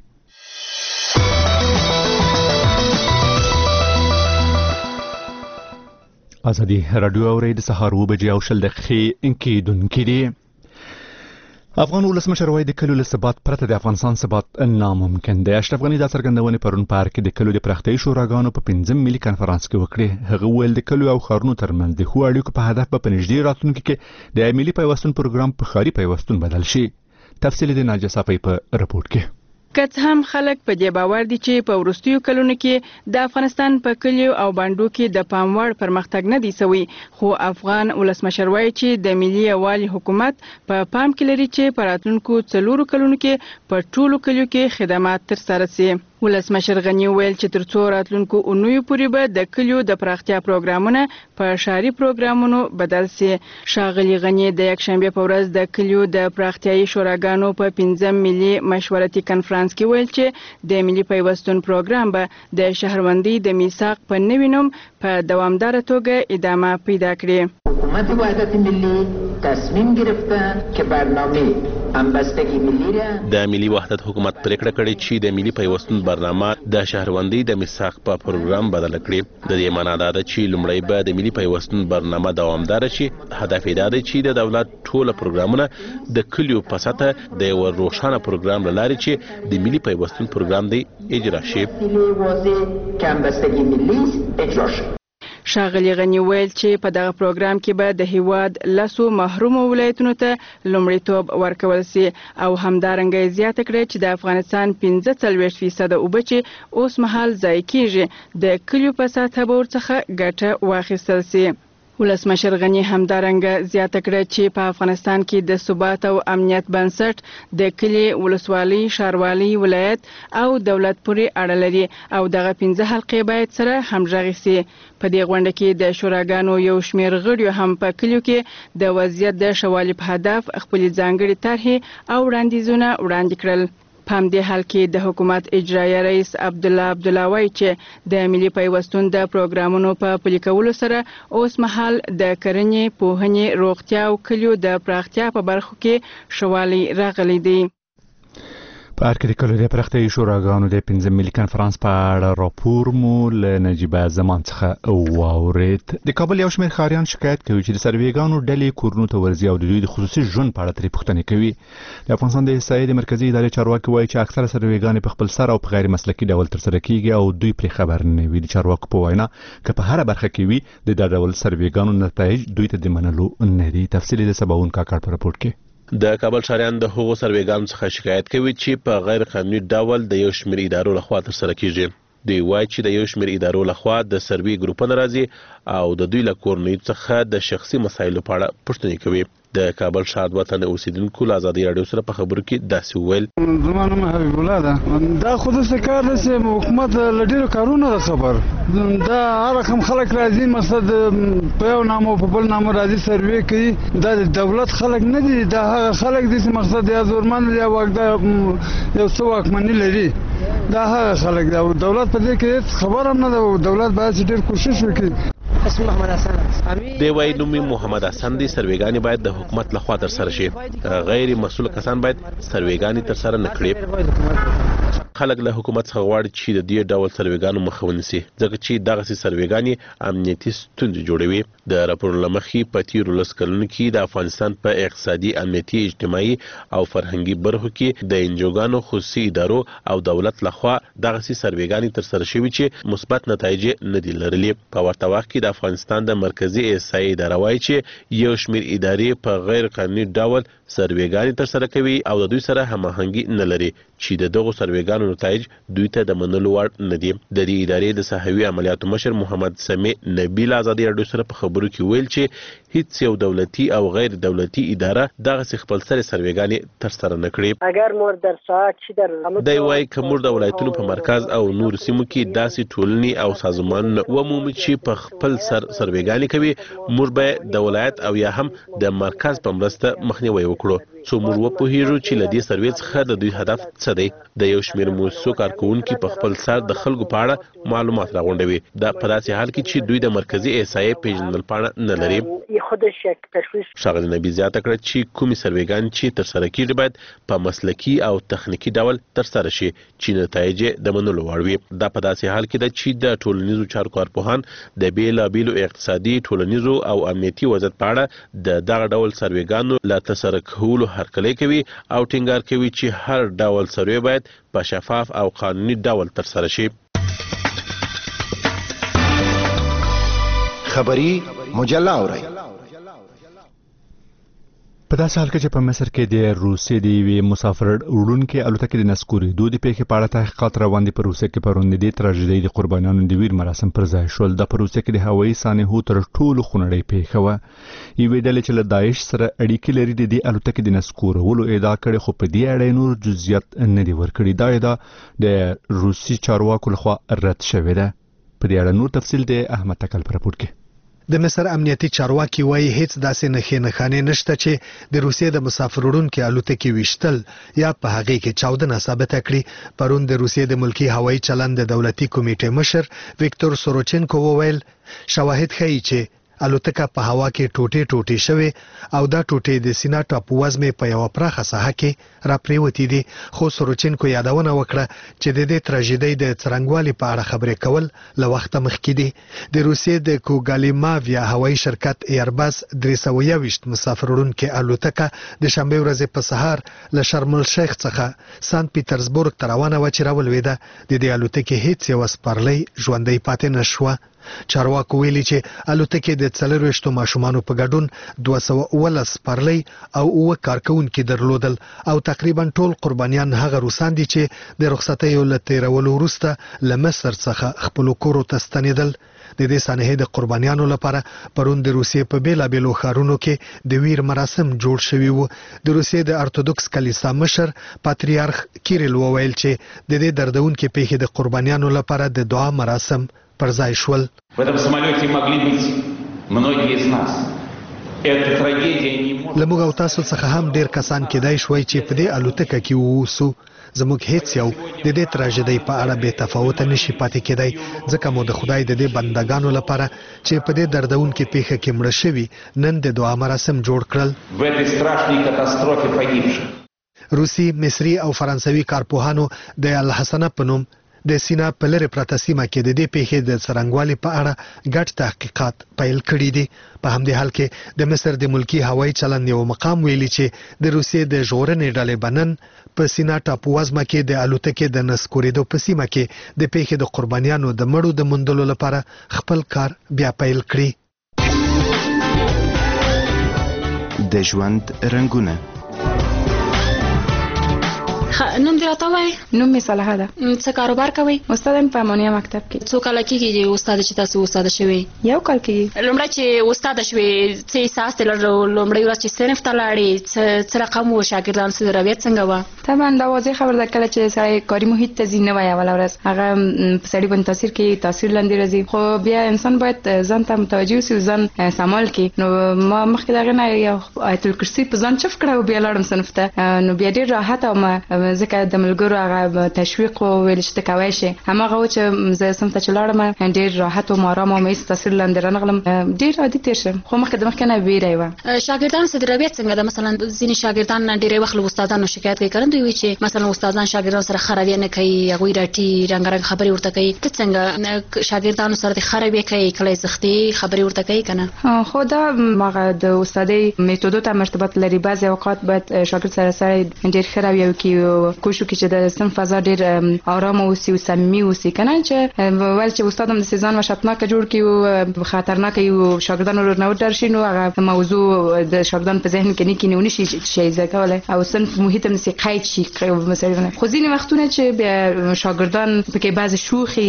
ازادي رادیو اوري د سهار اوه بجې او شل دقیقې کېدونکې دي. افغان ولسمشر وایي د کلیو له ثبات پرته د افغانستان ثبات ناممکن دی. اشرف غني دا څرګندونې پرون په ارګ کې د کلیو د پراختیایي شوراګانو په پنځم ملي کنفرانس کې وکړې. هغه وویل د کلیو او ښارونو ترمنځ د ښو اړیکو په هدف به په نږدې راتلونکي کې د ملي پیوستون پروګرام په ښاري پیوستون بدل شي. تفصیل د ناجیه صافی په رپورټ کې. که هم خلک په دې باور دي چې په وروستیو کلونو کې د افغانستان په کلیو او بانډو کې د پام وړ پرمختګ نه دی سوی، خو افغان ولسمشر وایي چې د ملي یووالي حکومت په پا پام کې لري چې په راتلونکو څلورو کلونو کې په ټولو کلیو کې خدمات ترسره سي. ولسمشر غنی ویل چې تر څو راتلونکو اونیو پورې به د کلیو د پراختیا پروګرامونه په ښاري پروګرامونو بدل سي. ښاغلي غنی د یکشنبه په ورځ د کلیو د پراختیايي شوراګانو په پنځم ملي مشورتي کنفرانس کې ویل چې د ملي پیوستون پروګرام به د شهروندي د میثاق په نوي نوم په دوامدار توګه ادامه پیدا کړي. حکومت وحدت ملی تصمیم گرفته که برنامه همبستگی ملی را د ملي وحدت حکومت پریکړه کړې چې د ملي پیوستون برنامه د شهروندي د میثاق په پروګرام بدل کړي. د دې معنا دا ده چې لومړی به د ملي پیوستون برنامه دوامدار شي. هدف یې دا دی چې د دولت ټول پروګرامونه د کلیو په سطح د یو روښانه پروګرام لاري چې د ملي پیوستون پروګرام دی اجرا شي. ښاغلي غنی ویل چې په دغه پروګرام کې به د هیواد لسو محرومو ولایتونو ته لومړیتوب ورکول سي او همدارنګه زیاته کړې چې د افغانستان پنځه څلوېښت فیصده اوبه چې اوس مهال ضایع کیږي د کلیو په سطح به ورڅخه ګټه واخیستل سي. ولسمشر غنی همدارنګه زیاته کړه چې په افغانستان کې د ثبات او امنیت بنسټ د کلي، ولسوالۍ، ښاروالۍ، ولایت او دولت پورې اړه لري او دغه پنځه حلقې باید سره همغږې سي. په دې غونډه کې د شوراګانو یو شمېر غړیو هم په کلیو کې د وضعیت د ښه والي په هدف خپلې ځانګړې طرحې او وړاندیزونه وړاندې کړل. په همدې حال کې د حکومت اجرایه رئیس عبدالله عبدالله وایي چې د ملي پیوستون د پروګرامونو په پلي کولو سره اوس مهال د کرنې، پوهنې، روغتیا او کلیو د پراختیا په برخو کې ښه والی راغلی دی. په هر کې د کلیو د پراختیايي شوراګانو د پنځم ملي کنفرانس په اړه راپور مو له نجیبه زمان څخه واورید. د کابل یو شمېر ښاریان شکایت کوي چې د سروېګانو ډلې کورونو ته ورځي او د دوی د خصوصي ژوند په اړه ترې پوښتنې کوي. د افغانستان د احصایې د مرکزي ادارې چارواکي وایي چې اکثره سروېګانې په خپل سر او په غیر مسلکي ډول ترسره کیږي او دوی پرې خبر نه وي. د چارواکو په وینا که په هره برخه کې وي د دا ډول سروېګانو نتایج دوی ته د منلو نه دي. تفصیل د سباون کاکړ په راپور کې. د کابل ښاریان د هغو سروېګانو څخه شکایت کوي چې په غیر قانوني ډول د یو شمېر ادارو لخوا ترسره کیږي. دوی وایي چې د یو شمېر ادارو لخوا د سروې ګروپونه راځي او د دوی له کورنیو څخه د شخصي مسایلو په اړه پوښتنې کوي. د کابل ښار دوه تنه اوسیدونکو له ازادي راډیو سره په خبرو کې داسې وویل: زما نوم حبیب الله ده. دا خو داسې کار دی چې حکومت له ډېرو کارونو ده خبر. دا هر رقم خلک راځي، مقصد په یو نامه او په بل نامه راځي سروې کوي. دا د دولت خلک نه دي، دا هغه خلک دي چې مقصد یا زورمند یا واکدار یو څه واکمني لري. دا هغه خلک دي او دولت په دې کې هیڅ خبر هم نه ده. دولت باید ډېر کوشش وکړي. اسم محمد حسن دی وایي نوم محمد حسن دی. سروېګانې باید د حکومت لخوا ترسره شي. غیر مسؤل کسان باید سروېګانې ترسره نه کړي. خلک له حکومت څخه غواړي چې د دې ډول سروېګانو مخه ونیسي ځکه چې دغسې سروېګانې امنیتي ستونزې جوړوي. د راپورونو له مخې په تېرو لس کلونو کې د افغانستان په اقتصادي، امنیتي، اجتماعي او فرهنګي برخو کې د انجوګانو، خصوصي ادارو او دولت لخوا دغسې سروېګانې ترسره شوي چې مثبت نتایج نه دي لرلي. په ورته وخت کې د افغانستان د مرکزي احصایې اداره وایي چې یو شمېر ادارې په غیر قانوني ډول سروېګانې ترسره کوي او د دوی سره هماهنګي نه لري چې د دغو سروېګانو نتایج دوی ته د منلو وړ نه دي. د دې ادارې د صحوي عملیاتو مشر محمد سمیع نبی له ازادي راډیو سره په خبرو کې ویل چې هیڅ یو دولتي او غیر دولتي اداره دغسې خپل سرې سروېګانې ترسره نه کړي. اگر مور در ساعت چی در دی وایي که موږ د ولایتونو په مرکز او نورو سیمو کې داسې ټولنې او سازمانونه ومومو چې په خپل سر سروېګانې کوي، موږ به د ولایت او یا هم د مرکز په مرسته مخنیوی وکړو څو موږ وپوهیږو چې له دې سروې څخه د دوی هدف څه دی. د یو شمېر مؤسسو کارکوونکي په خپل سر د خلکو په اړه معلومات راغونډوي. دا په داسې حال کې چې دوی د مرکزي احصایې پیژندل پاڼه نه لري. ښاغلي نبي زیاته کړه چې کومې سروېګانې چې ترسره کیږي باید په مسلکي او تخنیکي ډول ترسره شي چې نتایج د منلو وړ وي. دا په داسې حال کې ده چې د ټولنیزو چارو کارپوهان د بېلابېلو اقتصادي، ټولنیزو او امنیتي وضعیت په اړه د دغه ډول سروېګانو له ترسره کولو هرکلی کوي او ټینګار کوي چې هر ډول سروې باید په شفاف او قانوني ډول ترسره شي. خبری مجله اورئ. په داسې حال کې چې په مصر کې د روسیې د یوې مسافر وړونکې الوتکې د نسکورېدو د پیښې په اړه تحقیقات روان دي. په روسیې کې پرون د دې تراژیدۍ د قربانیانو د ویر مراسم پر ځای شول. د په روسیې کې د هوایي سانحو تر ټولو خونړۍ پیښه وه. یوې ډلې چې له داعش سره اړیکې لري د دې الوتکې د نسکورولو ادعا کړې، خو په دې اړه نور جزئیات نه دي ورکړي. دا ادعا د روسي چارواکو لخوا رد شوې ده. په دې اړه نور تفصیل د احمد تکل په راپور کې. د مصر امنیتي چارواکي وایي هیڅ داسې نښې نښانې نشته چې د روسیې د مسافر وړونکې الوتکې ویشتل یا په هغې کې چاودنه ثابته کړي. پرون د روسیې د ملکی هوایي چلند د دولتي کمیټې مشر ویکتور سوروچنکو وویل شواهد ښیي چې الوتکه په هوا کې ټوټې ټوټې شوې او دا ټوټې د سینا ټاپو وزمې په یوه پراخه ساحه کې راپریوتې دي. خو سوروچنکو یادونه وکړه چې د دې تراژیدۍ د څرنګوالي په اړه خبرې کول له وخته مخکې دي. د روسیې د کوګالیماویا هوایي شرکت ایرباس درې سوه یوویشت مسافر وړونکې الوتکه د شنبې ورځې په سهار له شرم الشیخ څخه سانت پیټرزبورګ ته روانه وه چې راولوېده. د دې الوتکې هیڅ یوه سپرلۍ ژوندۍ پاتې نه شوه. چارواکو ویلي چې الوتکې د څلرویشتو ماشومانو په ګډون دوه سوه اوولس سپرلۍ او اووه کارکوونکي درلودل او تقریبا ټول قربانیان هغه روسان دي چې د رخصتیو له تیرولو وروسته له مصر څخه خپلو کورو ته ستنېدل. د دې سانحې د قربانیانو لپاره پرون د روسیې په بیلابیلو ښارونو کې د ویر مراسم جوړ شوي وو. د روسیې د ارتودوکس کلیسا مشر پاتریارخ کیریل وویل چې د دې دردونکې پیښې د قربانیانو لپاره د دعا مراسم پر ځای شول. لموږ او تاسو څخه هم ډیر کسان کېدای شوی چې په دې الوتکه کې ووسو. زموږ هیڅ یو د دې تراژیدۍ په اړه بې تفاوته نشي پاتې کېدای، ځکه مو د خدای د دې بندګانو لپاره چې په دې دردونکې پیښه کې مړه شوي نن د دعا مراسم جوړ کړل. روسي، مصري او فرانسوي کارپوهانو د الحسنه په نوم د سینا په لرې پرته سیمه کې د دې پیښې د څرنګوالي په اړه ګډ تحقیقات پیل کړي دي. په همدې حال کې د مصر د ملکی هوایي چلند یو مقام ویلي چې د روسیې د ژغورنې ډلې بنن په سینا ټاپو وزمه کې د الوتکې د نسکورېدو په سیمه کې د پیښې د قربانیانو د مړو د موندلو لپاره خپل کار بیا پیل کړي. د ژوند رنګونه. نوم دې راته وایي؟ نوم مې صالحه ده. څه کاروبار کوئ؟ استاد یم په امانیه مکتب کې. څو کاله کېږي چې استاده چې تاسو استاده شوې؟ یو کال کېږي. لومړی چې استاده شوې څه احساس دې لرلو؟ لومړۍ ورځ چې صنف ته لاړې څه رقم و؟ شاګردانو سره رویت څنګه وه؟ طبعا دا واضح خبره ده کله چې سړی کاري محیط ته ځي نه وای اوله ورځ هغه په سړي باندې تاثیر کوي، تاثیر لاندې راځي. خو بیا انسان باید ځان ته متوجه اوسي، ځان سمال کړي. نو ما مخکې د هغې نه یو آیت الکرسي په ځان چف کړه او بیا لاړم صنف ته. نو بیا ډېر راحت وم ځکه د ملګرو هغه تشویق ویل چې ته کولی شې. هماغه و چې زه صنف ته چې لاړم ډېر راحت وم، ارامه وم، هېڅ تاثیر لاندې رانغلم، ډېر عادي تېر شم. خو مخکې د مخکې نه ویره وه. شاګردانو سره د رویت څنګه ده؟ مثلا ځینې شاګردان ډېری وخت له استادانو شکایت کوي، که نه دوی وایي چې مثلا استادان شاګردانو سره ښه رویه نه کوي، هغوی راټي رنګارنګ خبرې ورته کوي. ته څنګه شاګردانو سره د ښه رویه کوي، کله یې زښتې خبرې ورته کوي که نه؟ خو دا هغه د استادۍ میتودو ته مرتبط لري. بعضې اوقات باید شاګرد سره سره ډېر ښه رویه وکړي، کوشش وکړي چې د صنف فضا ډېر آرامه اوسي او صمیمي اوسي، که نه چې ویل چې استاد هم داسې ځان وحشتناکه جوړ کړي او خطرناکه وي او شاګردان ورنه وډار شي، نو هغه موضوع د شاګردانو په ذهن کې نه کښېني او نه شي شی زده کولی او صنف محیط هم داسې قید شي مثلا. خو ځینې وختونه چې بیا شاګردان پکې بعضې شوخي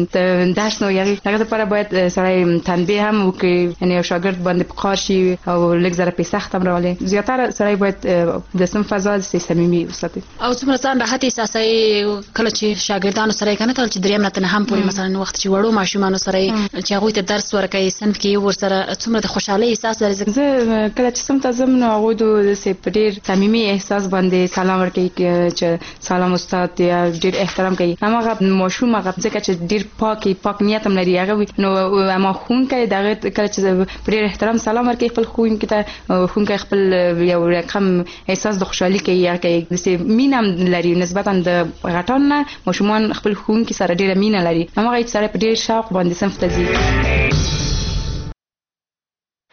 درس نه وي، هغې دپاره باید سړی تنبیه هم وکړي، یعنې یو شاګرد باندې په قار شي او لږ ذره پې سخت هم راولي. زیاتره سړی باید د صنف فضا داسې صمیمي وساتي. او څومره ځان راحت احساسوي کله چې شاګردانو سره یې که نه تل چې درېیم نه تر نهم پورې مثلا وخت چې وړو ماشومانو سره چې هغوی ته درس ورکوي صنف کې یو ورسره څومره د خوشحالۍ احساس لري؟ زه کله چې صنف ته ځم نو هغوی داسې په ډېر صمیمي احساس باندې سلام ورکوي چې سلام استاد یا ډېر احترام کوي. هماغه ماشوم هغه ځکه چې ډېر پاک پاک نیت هم لري هغه نو هما ښوونکی د هغې کله چې په ډېر احترام سلام ورکوي خپل ښوونکي ته، ښوونکی خپل یو رقم احساس د خوشحالي کوي، هغه کوي داسې مینه هم لري نسبتا د غټان نه. ماشومان خپل ښوونکي سره ډېره مینه لري، هماغه چې سړی په ډېر شوق باندې صنف ته ځي.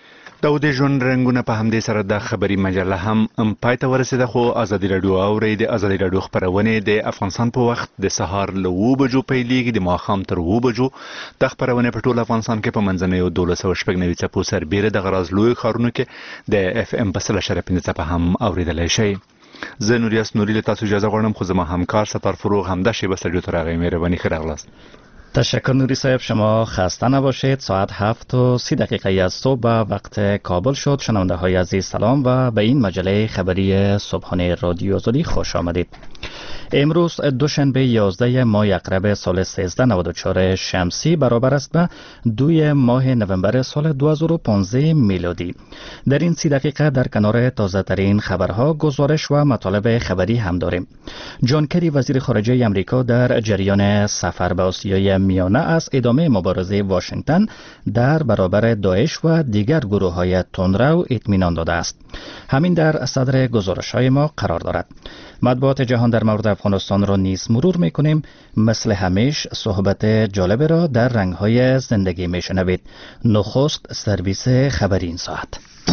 د د ژوند رنگونه په همدې سره د خبري مجله هم پای ته ورسېده، خو ازادي رادیو اوري د ازادي رادیو خبرونه د افغانستان په وخت د سهار له اوه بجو پیلېږي د ماښام تر اوه بجو. د خبرونه په ټول افغانستان کې په منځنیو دولس سوه شپږ نوي څپو سربیره د غراض لوی ښارونو کې د اف ام په سل اشاریه پنځه څپه هم اوریدلی شئ. زه نوریاس نوري له تاسو اجازه غواړم، خو زما همکار ستار فروغ همدا شیبه استودیو ته راغی. مهرباني ښه راغلاست. تشکر نوری صاحب، شما خسته نباشید. ساعت هفت و سی دقیقه از صبح به وقت کابل شد. شنونده های عزیز سلام و به این مجله خبری صبحانه رادیو آزادی خوش آمدید. امروز دوشنبه یازده ماه اقرب سال سیزده نود و چهار شمسی برابر است به دوی ماه نوامبر سال دو هزار و پانزده میلادی. در این سی دقیقه در کنار تازه ترین خبرها گزارش و مطالب خبری هم داریم. جان کری وزیر خارجه امریکا در جریان سفر به آسیای میانه از ادامه مبارزه واشنگتن در برابر داعش و دیگر گروه های تندرو اطمینان داده است. همین در صدر گزارش های ما قرار دارد. مطبوعات جهان در مورد افغانستان را نیز مرور میکنیم. مثل همیشه صحبت جالب را در رنگ های زندگی میشنوید. نخست سرویس خبری این ساعت.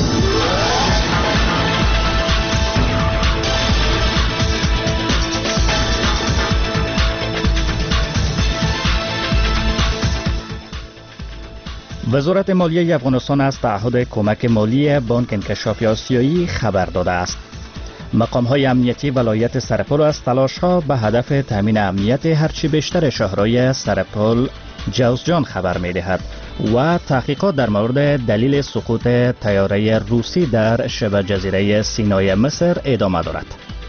وزارت مالیه افغانستان از تعهد کمک مالی بانک انکشاف آسیایی خبر داده است. مقام‌های امنیتی ولایت سرپل از تلاش‌ها به هدف تامین امنیت هرچی بیشتر شهرهای سرپل جوزجان خبر می‌دهد و تحقیقات در مورد دلیل سقوط طیاره روسی در شبه جزیره سینای مصر ادامه دارد.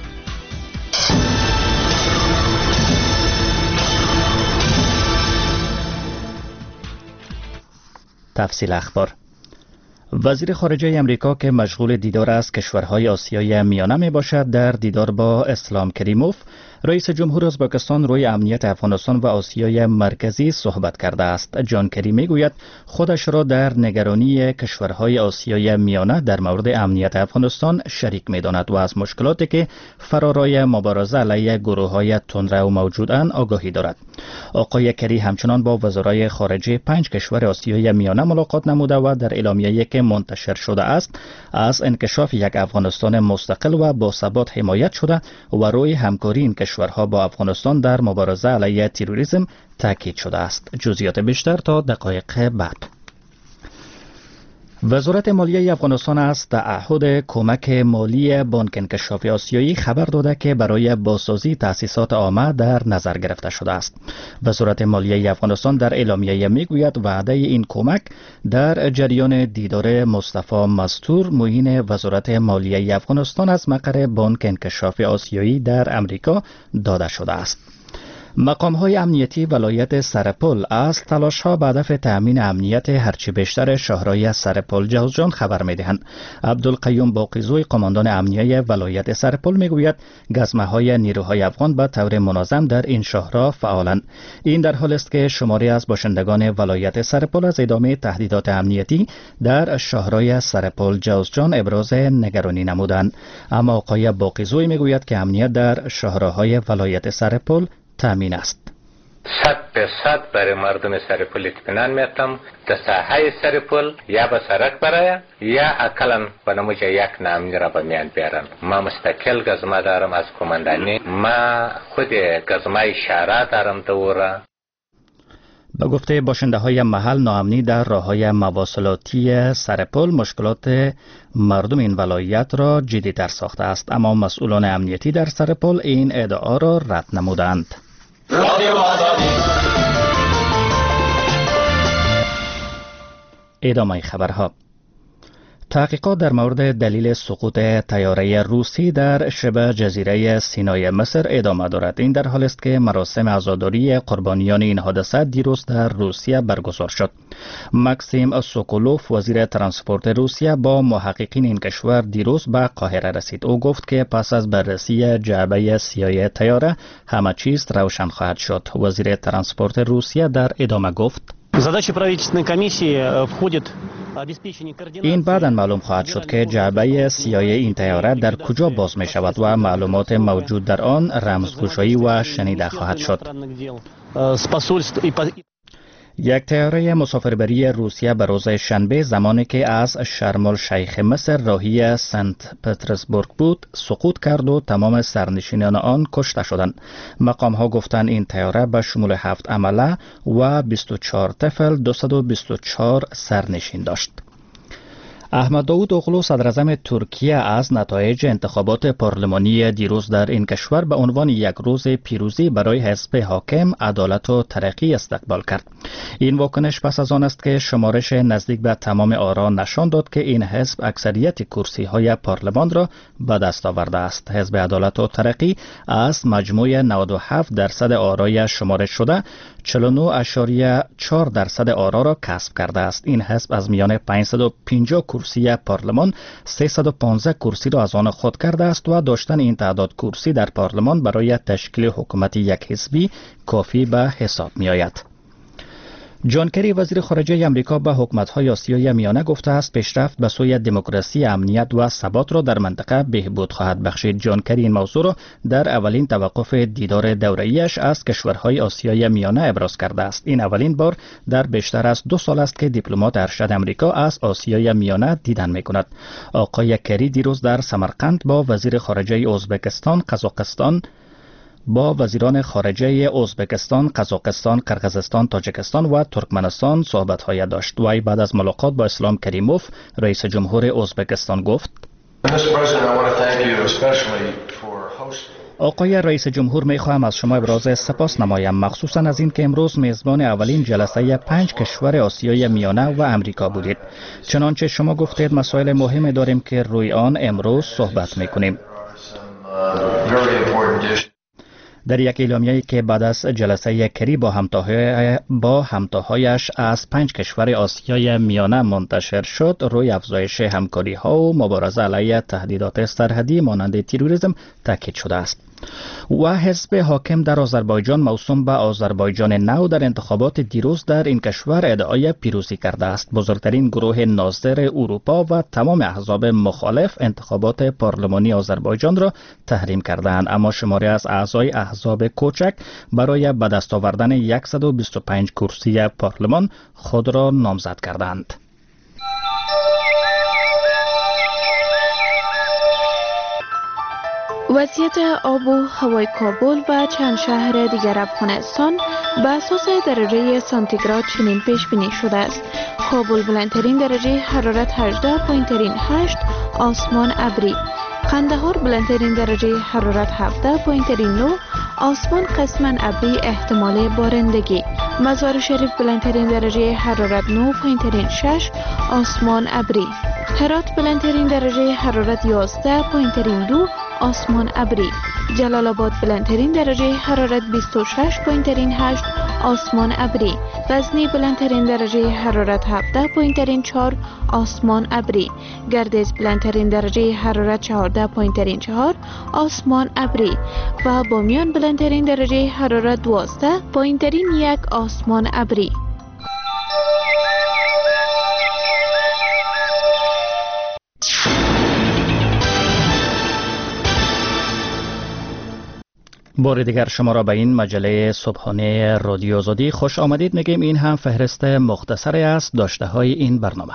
تفصیل اخبار. وزیر خارجه امریکا که مشغول دیدار از کشورهای آسیای میانه می باشد در دیدار با اسلام کریموف، رئیس جمهور ازبکستان روی امنیت افغانستان و آسیای مرکزی صحبت کرده است. جان کری می گوید خودش را در نگرانی کشورهای آسیای میانه در مورد امنیت افغانستان شریک می داند و از مشکلاتی که فرارای مبارزه علیه گروه های تندرو موجودند آگاهی دارد. آقای کری همچنان با وزرای خارجه پنج کشور آسیای میانه ملاقات نموده و در اعلامیه‌ای که منتشر شده است از انکشاف یک افغانستان مستقل و با ثبات حمایت شده و روی همکاری این کشورها با افغانستان در مبارزه علیه تروریسم تاکید شده است. جزئیات بیشتر تا دقایق بعد. وزارت مالیه افغانستان از تعهد کمک مالی بانک انکشاف آسیایی خبر داده که برای بازسازی تأسیسات عامه در نظر گرفته شده است. وزارت مالیه افغانستان در اعلامیه میگوید وعده این کمک در جریان دیدار مصطفی مستور معین وزارت مالیه افغانستان از مقر بانک انکشاف آسیایی در امریکا داده شده است. مقام‌های امنیتی ولایت سرپل از تلاش‌ها به هدف تأمین امنیت هرچی بیشتر شهرهای سرپل جوزجان خبر می‌دهند. عبدالقیوم باقیزوی قماندان امنیه ولایت سرپل می‌گوید گزمه‌های نیروهای افغان به طور منظم در این شهرها فعالند. این در حالی است که شماری از باشندگان ولایت سرپل از ادامه تهدیدات امنیتی در شهرهای سرپل جوزجان ابراز نگرانی نمودند. اما آقای باقیزوی می‌گوید که امنیت در شهرهای ولایت سرپل تامین است. صد درصد برای مردم سرپل اطمینان میتم که ساحه سرپل یا به سرک برای یا اقلا به نموج یک نامنی را به میان بیارن. ما مستقل گزمه دارم از کماندانی، ما خود گزمه شهره دارم دوره. به گفته باشنده های محل، ناامنی در راه های مواصلاتی سرپل مشکلات مردم این ولایت را جدی تر ساخته است، اما مسئولان امنیتی در سرپل این ادعا را رد نمودند. ادامه خبرها. تحقیقات در مورد دلیل سقوط طیاره روسی در شبه جزیره سینای مصر ادامه دارد. این در حالی است که مراسم عزاداری قربانیان این حادثه دیروز در روسیه برگزار شد. ماکسیم سوکولوف وزیر ترانسپورت روسیه با محققین این کشور دیروز به قاهره رسید. او گفت که پس از بررسی جعبه سیاه طیاره همه چیز روشن خواهد شد. وزیر ترانسپورت روسیه در ادامه گفت این بعداً معلوم خواهد شد که جعبه سیاه این طیاره در کجا باز می شود و معلومات موجود در آن رمزگشایی و شنیده خواهد شد. یک طیاره مسافربری روسیه به روز شنبه زمانی که از شرم الشیخ مصر راهی سنت پترزبورگ بود سقوط کرد و تمام سرنشینان آن کشته شدند. مقام ها گفتند این طیاره به شمول هفت عمله و بیست و چهار طفل دویست و بیست و چهار سرنشین داشت. احمد داود اوغلو صدراعظم ترکیه از نتایج انتخابات پارلمانی دیروز در این کشور به عنوان یک روز پیروزی برای حزب حاکم عدالت و ترقی استقبال کرد. این واکنش پس از آن است که شمارش نزدیک به تمام آرا نشان داد که این حزب اکثریت کرسی های پارلمان را به دست آورده است. حزب عدالت و ترقی از مجموع نود و هفت درصد آرای شمارش شده چهل و نه اشاریه چهار درصد آرا را کسب کرده است. این حزب از میان پانصد و پنجاه کرسی پارلمان سیصد و پانزده کرسی را از آن خود کرده است و داشتن این تعداد کرسی در پارلمان برای تشکیل حکومت یک حزبی کافی به حساب می آید. جان کری وزیر خارجه امریکا به حکومت‌های آسیای میانه گفته است پیشرفت به سوی دموکراسی، امنیت و ثبات را در منطقه بهبود خواهد بخشید. جان کری این موضوع را در اولین توقف دیدار دوره‌ایش از کشورهای آسیای میانه ابراز کرده است. این اولین بار در بیشتر از دو سال است که دیپلمات ارشد امریکا از آسیای میانه دیدن می‌کند. آقای کری دیروز در سمرقند با وزیر خارجه ازبکستان، قزاقستان با وزیران خارجه ازبکستان، قزاقستان، قرقیزستان، تاجیکستان و ترکمنستان صحبت‌های داشت. وی بعد از ملاقات با اسلام کریموف رئیس جمهور ازبکستان گفت: آقای رئیس جمهور، می خواهم از شما ابراز سپاس نمایم، مخصوصا از این که امروز میزبان اولین جلسه پنج کشور آسیای میانه و امریکا بودید. چنانچه شما گفتید مسائل مهمی داریم که روی آن امروز صحبت میکنیم. در یک اعلامیه‌ای که بعد از جلسه کری با همتاهای با همتاهایش از پنج کشور آسیای میانه منتشر شد، روی افزایش همکاری‌ها و مبارزه علیه تهدیدات سرحدی مانند تروریسم تاکید شده است. و حزب حاکم در آذربایجان موسوم به آذربایجان نو در انتخابات دیروز در این کشور ادعای پیروزی کرده است. بزرگترین گروه ناظر اروپا و تمام احزاب مخالف انتخابات پارلمانی آذربایجان را تحریم کردند، اما شماری از اعضای احزاب کوچک برای به دست آوردن صد و بیست و پنج کرسی پارلمان خود را نامزد کردند. وضعیت آب و هوای کابل و چند شهر دیگر افغانستان به اساس درجه سانتیگراد چنین پیش بینی شده است: کابل بلندترین درجه حرارت هجده پایین هشت، آسمان ابری. قندهار بلندترین درجه حرارت هفده پایین نه، آسمان قسماً ابری، احتمال بارندگی. مزار شریف بلندترین درجه حرارت نه پایین شش، آسمان ابری. هرات بلندترین درجه حرارت یازده پایین دو، آسمان ابری. جلال آباد بلندترین درجه حرارت بیست و شش پایین هشت، آسمان ابری. غزنی بلندترین درجه حرارت هفده پایین چهار، آسمان ابری. گردیز بلندترین درجه حرارت چهارده پایین چهار، آسمان ابری. و بامیان بلندترین درجه حرارت دوازده پایین یک، آسمان ابری. بار دیگر شما را به این مجله صبحانه رادیو آزادی خوش آمدید میگیم. این هم فهرست مختصری است داشته های این برنامه.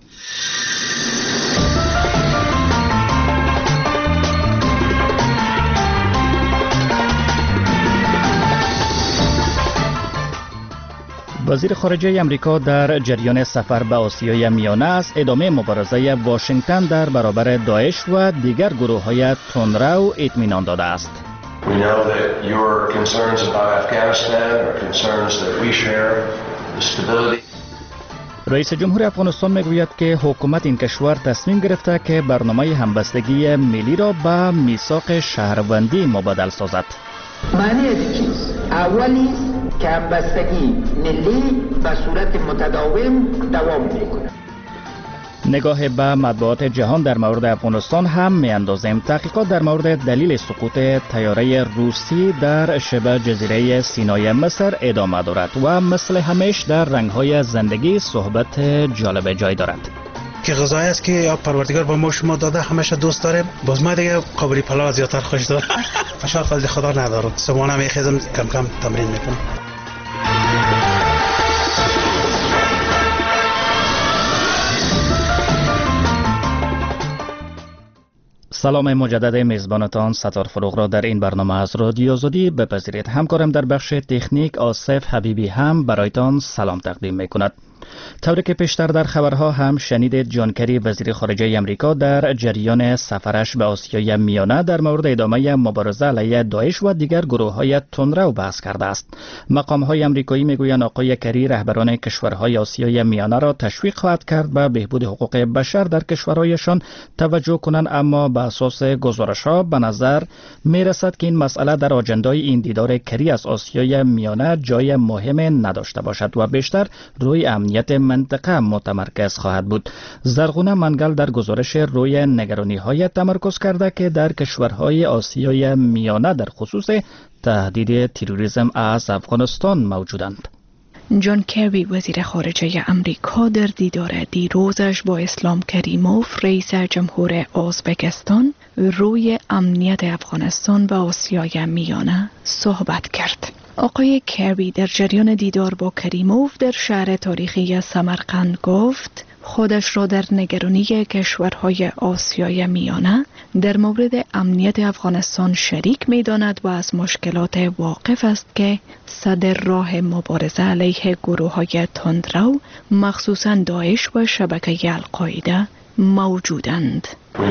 وزیر خارجه امریکا در جریان سفر به آسیای میانه است ادامه مبارزه واشنگتن در برابر داعش و دیگر گروه های تندرو اطمینان داده است. We know that your concerns about Afghanistan are concerns that we share. The stability. رئیس جمهور افغانستان میگوید که حکومت این کشور تصمیم گرفته که برنامه همبستگی ملی را به میثاق شهروندی مبادل سازد. معنی از چیز؟ اولی که همبستگی ملی به صورت متداوم دوام میکنه. نگاه به مطبوعات جهان در مورد افغانستان هم میاندازیم. تحقیقات در مورد دلیل سقوط طیاره روسی در شبه جزیره سینای مصر ادامه دارد و مثل همیشه در رنگ‌های زندگی صحبت جالب جای دارد. که غذایی است که پروردگار با ما شما داده همیشه دوست داریم. باز ما دیگه قابلی پلاو زیادتر خوش دارم. فشار فضل خدا ندارم. صبحانه میخیزم کم کم تمرین میکنم. سلام مجدد میزبانتان ستار فروغ را در این برنامه از رادیو آزادی بپذیرید. همکارم در بخش تکنیک آصف حبیبی هم برایتان سلام تقدیم میکند. طوری که پیشتر در خبرها هم شنیدید، جان کری وزیر خارجه امریکا در جریان سفرش به آسیای میانه در مورد ادامه مبارزه علیه داعش و دیگر گروه‌های تندرو بحث کرده است. مقام‌های امریکایی میگویند آقای کری رهبران کشورهای آسیای میانه را تشویق خواهد کرد به بهبود حقوق بشر در کشورهایشان توجه کنند، اما به اساس گزارش‌ها به نظر میرسد که این مسئله در آجندای این دیدار کری از آسیای میانه جای مهم نداشته باشد و بیشتر روی امنیت منطقه متمرکز خواهد بود. زرغونه منگل در گزارش روی نگرانی‌های تمرکز کرده که در کشورهای آسیای میانه در خصوص تهدید تروریسم از افغانستان موجودند. جان کری وزیر خارجه امریکا در دیدار دیروزش با اسلام کریموف رئیس جمهور ازبکستان روی امنیت افغانستان و آسیای میانه صحبت کرد. آقای کری در جریان دیدار با کریموف در شهر تاریخی سمرقند گفت خودش را در نگرانی کشورهای آسیای میانه در مورد امنیت افغانستان شریک می داند و از مشکلات واقف است که صدر راه مبارزه علیه گروه‌های تندرو مخصوصاً داعش و شبکه القاعده موجودند.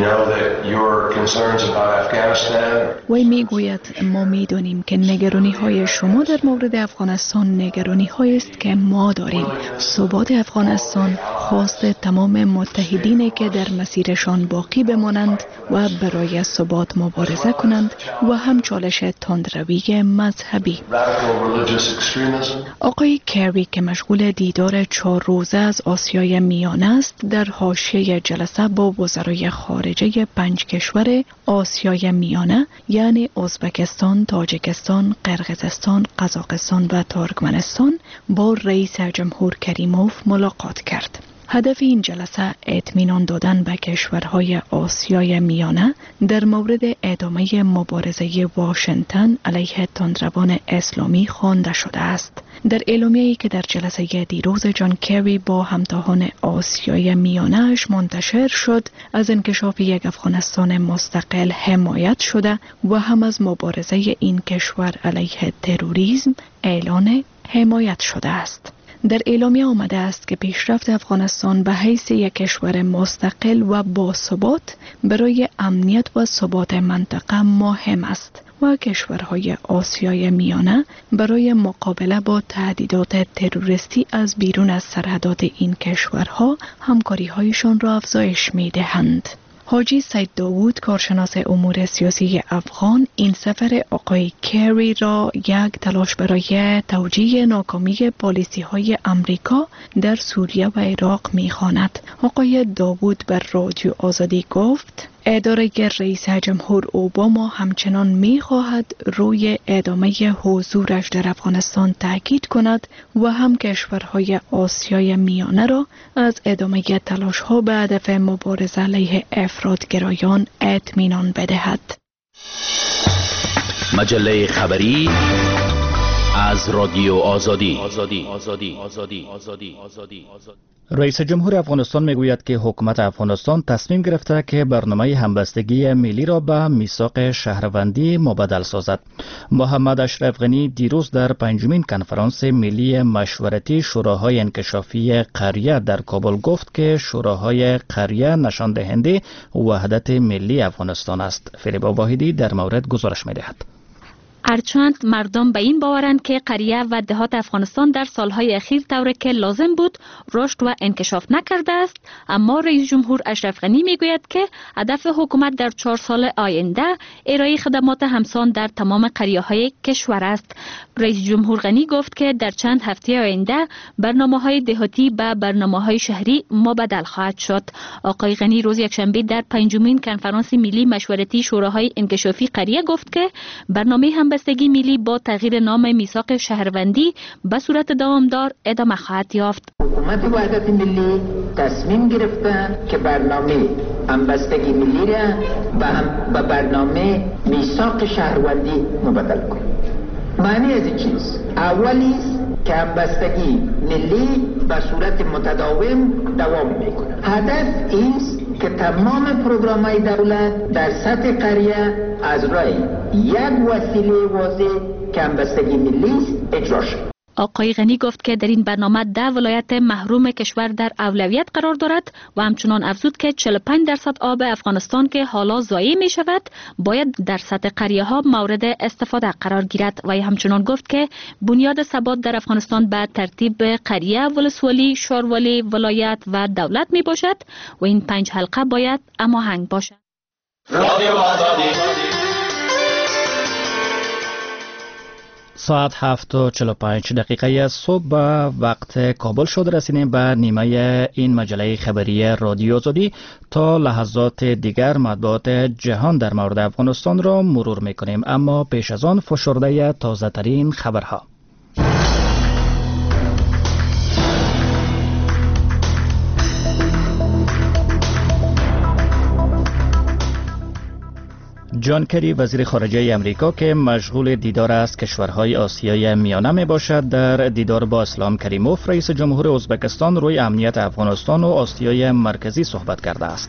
وی می گوید ما می دانیم که نگرانی های شما در مورد افغانستان نگرانی های است که ما داریم. ثبات افغانستان خواست تمام متحدینی که در مسیرشان باقی بمانند و برای ثبات مبارزه کنند و هم چالش تندروی مذهبی. آقای کری که مشغول دیدار چهار روزه از آسیای میانه است در حاشیه جلسه با وزرای خارجه پنج کشور آسیای میانه یعنی ازبکستان، تاجیکستان، قرقیزستان، قزاقستان و ترکمنستان با رئیس جمهور کریموف ملاقات کرد. هدف این جلسه اطمینان دادن به کشورهای آسیای میانه در مورد ادامه مبارزه واشنگتن علیه تندروان اسلامی خوانده شده است. در اعلامیه‌ای که در جلسه دیروز جان کری با همتاهان آسیای میانه‌اش منتشر شد، از انکشاف یک افغانستان مستقل حمایت شده و هم از مبارزه این کشور علیه تروریسم اعلان حمایت شده است. در اعلامیه آمده است که پیشرفت افغانستان به حیث یک کشور مستقل و باثبات برای امنیت و ثبات منطقه مهم است و کشورهای آسیای میانه برای مقابله با تهدیدات تروریستی از بیرون از سرحدات این کشورها همکاری‌هایشان را افزایش می‌دهند. حاجی سید داوود کارشناس امور سیاسی افغان این سفر آقای کری را یک تلاش برای توجیه ناکامی پالیسی های امریکا در سوریه و عراق می‌خواند. آقای داوود بر رادیو آزادی گفت اداره رئیس جمهور اوباما همچنان می‌خواهد روی ادامه حضورش در افغانستان تاکید کند و هم کشورهای آسیای میانه را از ادامه تلاش‌ها به هدف مبارزه علیه افراط‌گرایان اطمینان بدهد. مجله خبری از رادیو آزادی. رئیس جمهور افغانستان میگوید که حکومت افغانستان تصمیم گرفته که برنامه همبستگی ملی را به میثاق شهروندی مبدل سازد. محمد اشرف غنی دیروز در پنجمین کنفرانس ملی مشورتی شوراهای انکشافی قریه در کابل گفت که شوراهای قریه نشان دهنده وحدت ملی افغانستان است. فریبا واحدی در مورد گزارش میدهد. هرچند مردم به این باورند که قریه و دهات افغانستان در سالهای اخیر طوری که لازم بود رشد و انکشاف نکرده است، اما رئیس جمهور اشرف غنی میگوید که هدف حکومت در چهار سال آینده ارائه خدمات همسان در تمام قریه‌های کشور است. رئیس جمهور غنی گفت که در چند هفته آینده برنامه‌های دهاتی به برنامه‌های شهری مبدل خواهد شد. آقای غنی روز یکشنبه در پنجمین کنفرانس ملی مشورتی شوراهای انکشافی قریه گفت که برنامه هم همبستگی ملی با تغییر نام میثاق شهروندی به صورت دوامدار ادامه خواهد یافت. حکومت وحدت ملی تصمیم گرفته که برنامه همبستگی ملی را به برنامه میثاق شهروندی مبدل کنه. معنی از این چیز اولی است که همبستگی ملی به صورت متداوم دوام میکنه. هدف این است که تمام پروگرام‌های دولت در سطح قریه از راه یک وسیله واضح که همبستگی ملی است اجرا شد. آقای غنی گفت که در این برنامه ده ولایت محروم کشور در اولویت قرار دارد و همچنان افزود که چهل و پنج درصد آب افغانستان که حالا ضایع می شود باید در سطح قریه ها مورد استفاده قرار گیرد و همچنان گفت که بنیاد ثبات در افغانستان به ترتیب قریه، ولسوالی، شاروالی، ولایت و دولت می باشد و این پنج حلقه باید هماهنگ باشد. رادیو آزادی ساعت هفت و چهل و پنج دقیقه صبح به وقت کابل شد. رسیدیم به نیمه این مجله خبری رادیو آزادی. تا لحظات دیگر مطبوعات جهان در مورد افغانستان را مرور میکنیم، اما پیش از آن فشرده تازه ترین خبرها. جان کری وزیر خارجه امریکا که مشغول دیدار از کشورهای آسیای میانه می باشد، در دیدار با اسلام کریموف رئیس جمهور ازبکستان روی امنیت افغانستان و آسیای مرکزی صحبت کرده است.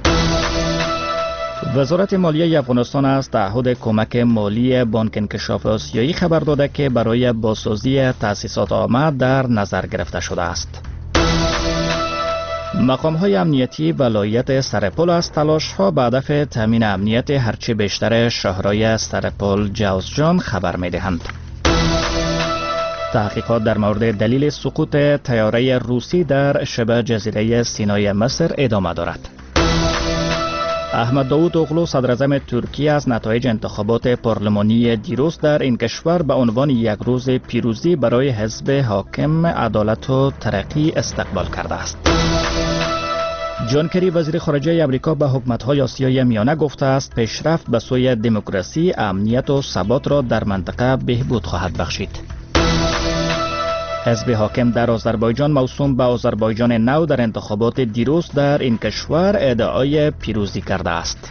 وزارت مالیه افغانستان از تعهد کمک مالی بانک انکشاف آسیایی خبر داده که برای بازسازی تأسیسات عامه در نظر گرفته شده است. مقام‌های امنیتی ولایت سرپل از تلاش‌ها به هدف تامین امنیت هرچه بیشتر شهرهای سرپل جوزجان خبر می‌دهند. تحقیقات در مورد دلیل سقوط طیاره روسی در شبه جزیره سینای مصر ادامه دارد. احمد داود اوغلو صدراعظم ترکیه از نتایج انتخابات پارلمانی دیروز در این کشور به عنوان یک روز پیروزی برای حزب حاکم عدالت و ترقی استقبال کرده است. جان کری وزیر خارجه امریکا به حکومت‌های آسیای میانه گفته است پیشرفت به سوی دموکراسی، امنیت و ثبات را در منطقه بهبود خواهد بخشید. حزب حاکم در آذربایجان موسوم به آذربایجان نو در انتخابات دیروز در این کشور ادعای پیروزی کرده است.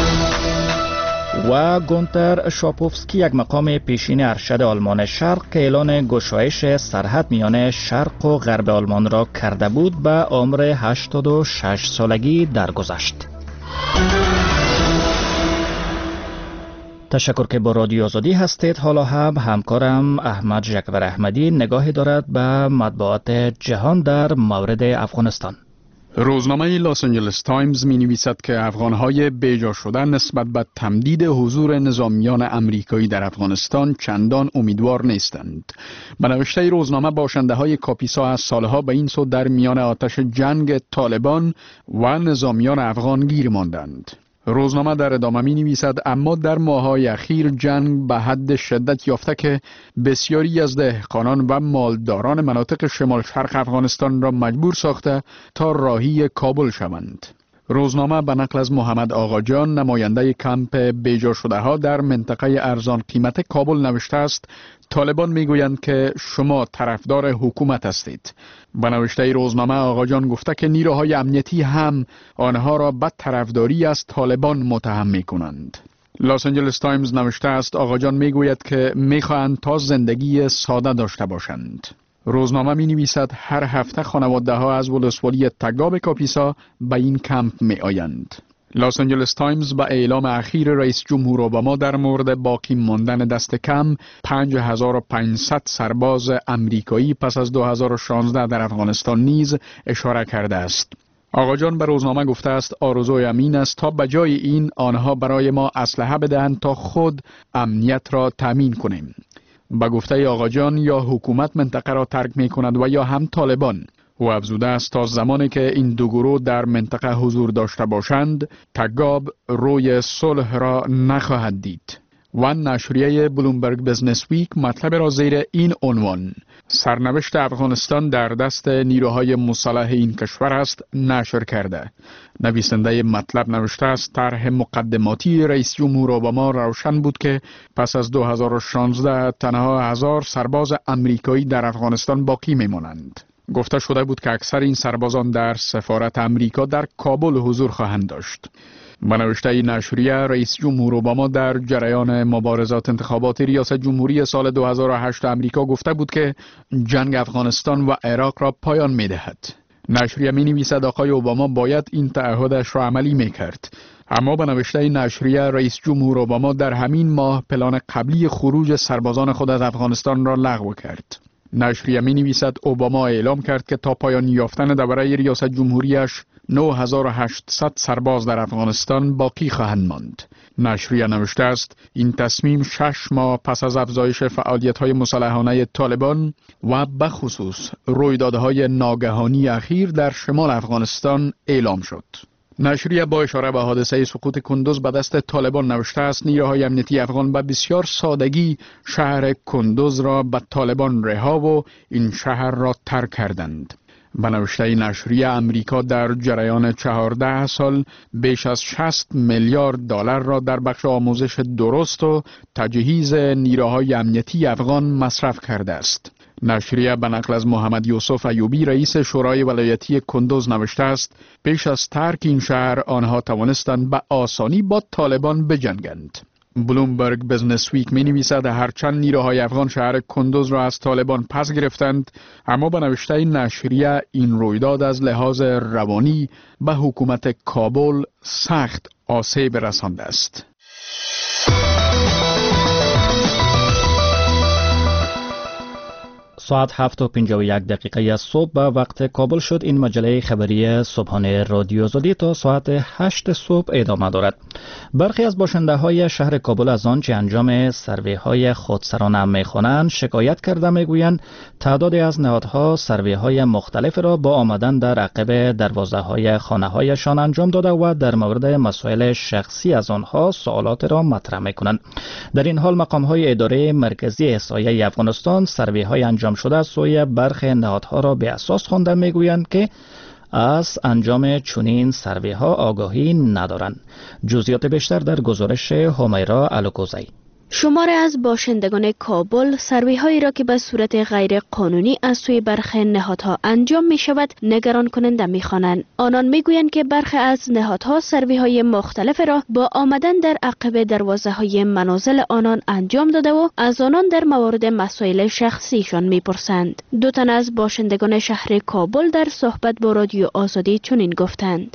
و گونتر شاپوفسکی یک مقام پیشین ارشد آلمان شرق که اعلان گشایش سرحد میان شرق و غرب آلمان را کرده بود به عمر هشتاد و شش سالگی درگذشت. تشکر که با رادیو آزادی هستید. حالا هم همکارم احمد جکور احمدی نگاهی دارد به مطبوعات جهان در مورد افغانستان. روزنامه لاس آنجلس تایمز می نویسد که افغانهای بیجا شده نسبت به تمدید حضور نظامیان امریکایی در افغانستان چندان امیدوار نیستند. به نوشته روزنامه باشنده های کاپیسا از سالها به این سو در میان آتش جنگ طالبان و نظامیان افغان گیر ماندند. روزنامه در ادامه می نویسد اما در ماه‌های اخیر جنگ به حد شدت یافته که بسیاری از دهقانان و مالداران مناطق شمال شرق افغانستان را مجبور ساخته تا راهی کابل شوند. روزنامه به نقل از محمد آقاجان نماینده کمپ بیجا شده ها در منطقه ارزان قیمت کابل نوشته است طالبان میگویند که شما طرفدار حکومت هستید. به نوشته روزنامه آقاجان گفته که نیروهای امنیتی هم آنها را به طرفداری از طالبان متهم میکنند. لاس آنجلس تایمز نوشته است آقاجان میگوید که میخواهند تا زندگی ساده داشته باشند. روزنامه می نویسد هر هفته خانواده ها از ولسوالی تگاب کاپیسا به این کمپ می آیند. لاس آنجلس تایمز با اعلام اخیر رئیس جمهور اوباما در مورد باقی ماندن دست کم پنج هزار و پانصد سرباز امریکایی پس از دو هزار و شانزده در افغانستان نیز اشاره کرده است. آقاجان به روزنامه گفته است آرزوی امین است تا بجای این آنها برای ما اسلحه بدهند تا خود امنیت را تامین کنیم. با گفته آقاجان یا حکومت منطقه را ترک می کند و یا هم طالبان. و افزوده است تا زمانی که این دو گروه در منطقه حضور داشته باشند تگاب روی صلح را نخواهد دید. و نشریه بلومبرگ بزنس ویک مطلب را زیر این عنوان سرنوشت افغانستان در دست نیروهای مسلح این کشور است نشر کرده. نویسنده مطلب نوشته است طرح مقدماتی رئیس جمهور اوباما روشن بود که پس از دو هزار و شانزده تنها هزار سرباز امریکایی در افغانستان باقی میمانند. گفته شده بود که اکثر این سربازان در سفارت امریکا در کابل حضور خواهند داشت. به نوشته نشریه رئیس جمهور اوباما در جریان مبارزات انتخابات ریاست جمهوری سال دو هزار و هشت امریکا گفته بود که جنگ افغانستان و عراق را پایان می دهد. نشریه می نویسد آقای اوباما باید این تعهدش را عملی می کرد. اما به نوشته نشریه رئیس جمهور اوباما در همین ماه پلان قبلی خروج سربازان خود از افغانستان را لغو کرد. نشریه می نویسد اوباما اعلام کرد که تا پایان یافتن دوره ریاست جمهوریش نه هزار و هشتصد سرباز در افغانستان باقی خواهند ماند. نشریه نوشته است این تصمیم شش ماه پس از افزایش فعالیت‌های مسلحانه طالبان و به خصوص رویدادهای ناگهانی اخیر در شمال افغانستان اعلام شد. نشریه با اشاره به حادثه سقوط کندوز به دست طالبان نوشته است نیروهای امنیتی افغان به بسیار سادگی شهر کندوز را به طالبان رها و این شهر را ترک کردند. به نوشته نشریه امریکا در جریان چهارده سال بیش از شصت میلیارد دلار را در بخش آموزش درست و تجهیز نیروهای امنیتی افغان مصرف کرده است. نشریه به نقل از محمد یوسف ایوبی رئیس شورای ولایتی کندوز نوشته است پیش از ترک این شهر آنها توانستند به آسانی با طالبان بجنگند. بلومبرگ بزنس ویک می نویسد هرچند نیروهای افغان شهر کندوز را از طالبان پس گرفتند اما به نوشته نشریه این رویداد از لحاظ روانی به حکومت کابل سخت آسیب رسانده است. ساعت هفت و پنجاه و یک دقیقه از صبح به وقت کابل شد. این مجله خبری صبحانه رادیو آزادی تا ساعت هشت صبح ادامه دارد. برخی از باشنده های شهر کابل از آنچه انجام سروی های خودسرانه می‌خوانند شکایت کرده میگویند تعدادی از نهادها سروی های مختلف را با آمدن در عقب دروازه های خانه هایشان انجام داده و در مورد مسائل شخصی از آنها سوالات را مطرح می‌کنند. در این حال مقام های اداره مرکزی احصایه افغانستان سروی های انجام شده از سوی برخی نهادها را به اساس خوانده میگویند که از انجام چنین سروی ها آگاهی ندارند. جزئیات بیشتر در گزارش همیرا الوکوزی. شماری از باشندگان کابل سروی هایی را که به صورت غیر قانونی از سوی برخی نهادها انجام می شود نگران کننده می خوانند. آنان می گویند که برخی از نهادها سروی های مختلف را با آمدن در عقب دروازه های منازل آنان انجام داده و از آنان در موارد مسائل شخصیشان می پرسند. دو تن از باشندگان شهر کابل در صحبت با رادیو آزادی چنین گفتند.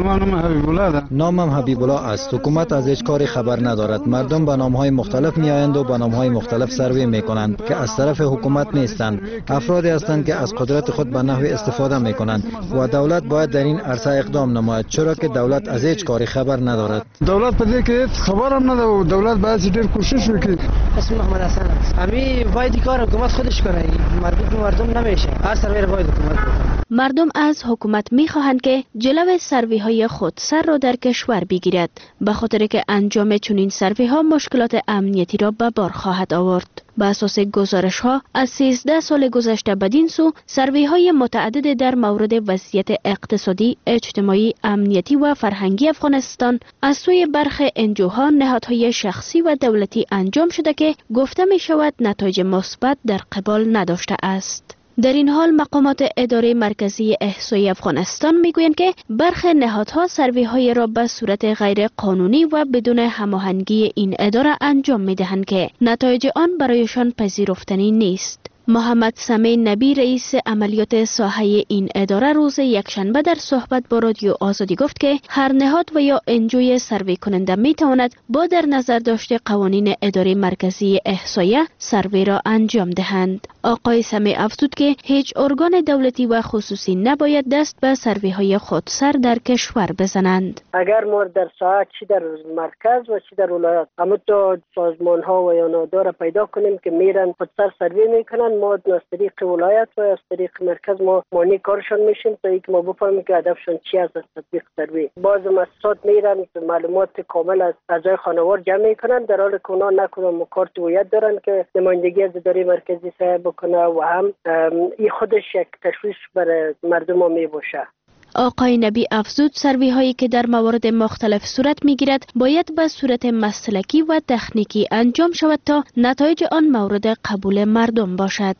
نامم حبیب الله است. حکومت از هیچ کاری خبر ندارد. مردم به نام های مختلف می آیند و با نام های مختلف سروی می کنند که از طرف حکومت نیستند. افرادی هستند که از قدرت خود به نحوی استفاده می کنند و دولت باید در این عرصه اقدام نماید چرا که دولت از هیچ کاری خبر ندارد. دولت په دې کې خبر هم نه ده. دولت باید ډیر کوشش وکړي. اسم محمد حسن است. امی باید کار حکومت خودش کنه. مربوط به مردم نمیشه. هر سروی باید حکومت کنه. مردم از حکومت می خواهند که جلو سروی های خودسر را در کشور بگیرد به خاطر که انجام چنین سروی ها مشکلات امنیتی را به بار خواهد آورد. به اساس گزارش ها از سیزده سال گذشته بدین سو سروی های متعدد در مورد وضعیت اقتصادی، اجتماعی، امنیتی و فرهنگی افغانستان از سوی برخی انجوها، نهادهای شخصی و دولتی انجام شده که گفته می شود نتایج مثبت در قبال نداشته است. در این حال مقامات اداره مرکزی احصای افغانستان میگویند که برخی نهادها سروی های را به صورت غیر قانونی و بدون هماهنگی این اداره انجام میدهند که نتایج آن برایشان پذیرفتنی نیست. محمد سمیع نبی رئیس عملیات ساحه این اداره روز یکشنبه در صحبت با رادیو آزادی گفت که هر نهاد و یا انجوی سروی کننده می تواند با در نظر داشته قوانین اداره مرکزی احصایه سروی را انجام دهند. آقای سمیع افزود که هیچ ارگان دولتی و خصوصی نباید دست به سروی های خودسر در کشور بزنند. اگر ما در ساحه چی در مرکز و چی در ولایات همه تو سازمان ها و یا نهادها پیدا کنیم که میرن خودسر سروی میکنن، ما از طریق ولایت و از طریق مرکز ما مانی کارشان میشیم تا اینکه ما بفهمیم که هدفشون چی است از تطبیق سروی. بعض مؤسسات میرن معلومات کامل از اعضای خانوار جمع میکنن در حالی که اونا نکنم کارت هویت دارن که نمایندگی از اداره مرکزی سایه بکنه و هم این خودش یک تشویش برای مردم ها میباشه. آقای نبی افزود سروی هایی که در موارد مختلف صورت می گیرد باید به صورت مسلکی و تکنیکی انجام شود تا نتایج آن مورد قبول مردم باشد.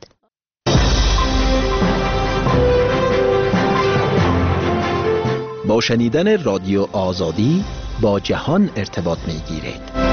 با شنیدن رادیو آزادی با جهان ارتباط می گیرید.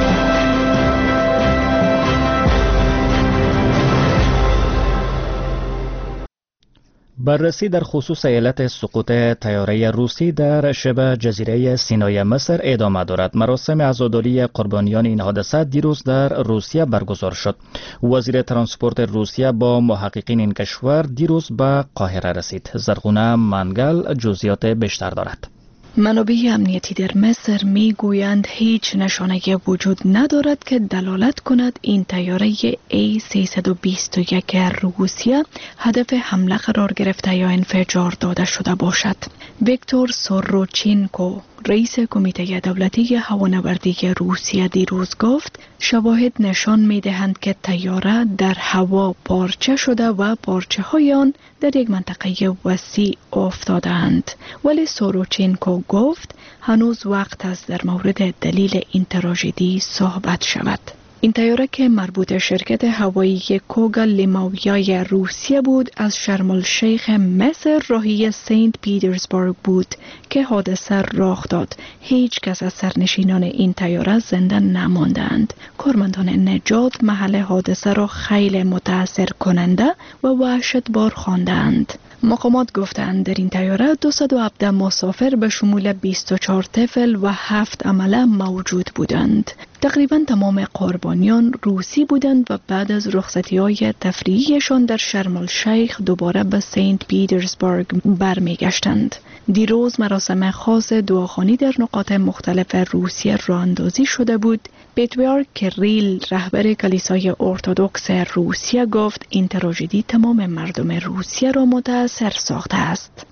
بررسی در خصوص علت سقوط طیاره روسی در شبه جزیره سینای مصر ادامه دارد. مراسم عزاداری قربانیان این حادثه دیروز در روسیه برگزار شد. وزیر ترانسپورت روسیه با محققین این کشور دیروز به قاهره رسید. زرغونه منگل جزئیات بیشتر دارد. منابع امنیتی در مصر می گویند هیچ نشانه وجود ندارد که دلالت کند این طیاره ای سیصد و بیست و یک روسیه هدف حمله قرار گرفته یا انفجار داده شده باشد. ویکتور سوروچینکو رئیس کمیته دولتی هوانوردی روسیه دیروز گفت شواهد نشان می دهند که طیاره در هوا پارچه شده و پارچه های آن در یک منطقه وسیع افتادند. ولی سوروچینکو گفت هنوز وقت است در مورد دلیل این تراژدی صحبت شود. این طیاره که مربوط شرکت هوایی کوگا لیماویای روسیه بود از شرم الشیخ مصر راهی سنت پیترزبورگ بود که حادثه رخ داد. هیچ کس از سرنشینان این طیاره زنده نماندند. کارمندان نجات محل حادثه را خیلی متاثر کننده و وحشتبار خواندند. مقامات گفتند در این طیاره دویست و هفده مسافر به شمول بیست و چهار طفل و هفت عمله موجود بودند. تقریبا تمام قربانیان روسی بودند و بعد از رخصتی‌های تفریحیشان در شرم الشیخ دوباره به سنت پیترزبورگ برمیگشتند. دیروز مراسم خاص دعاخوانی در نقاط مختلف روسیه راه اندازی شده بود. پتریارک کریل رهبر کلیسای ارتدوکس روسیه گفت این تراژدی تمام مردم روسیه را متاثر ساخته است.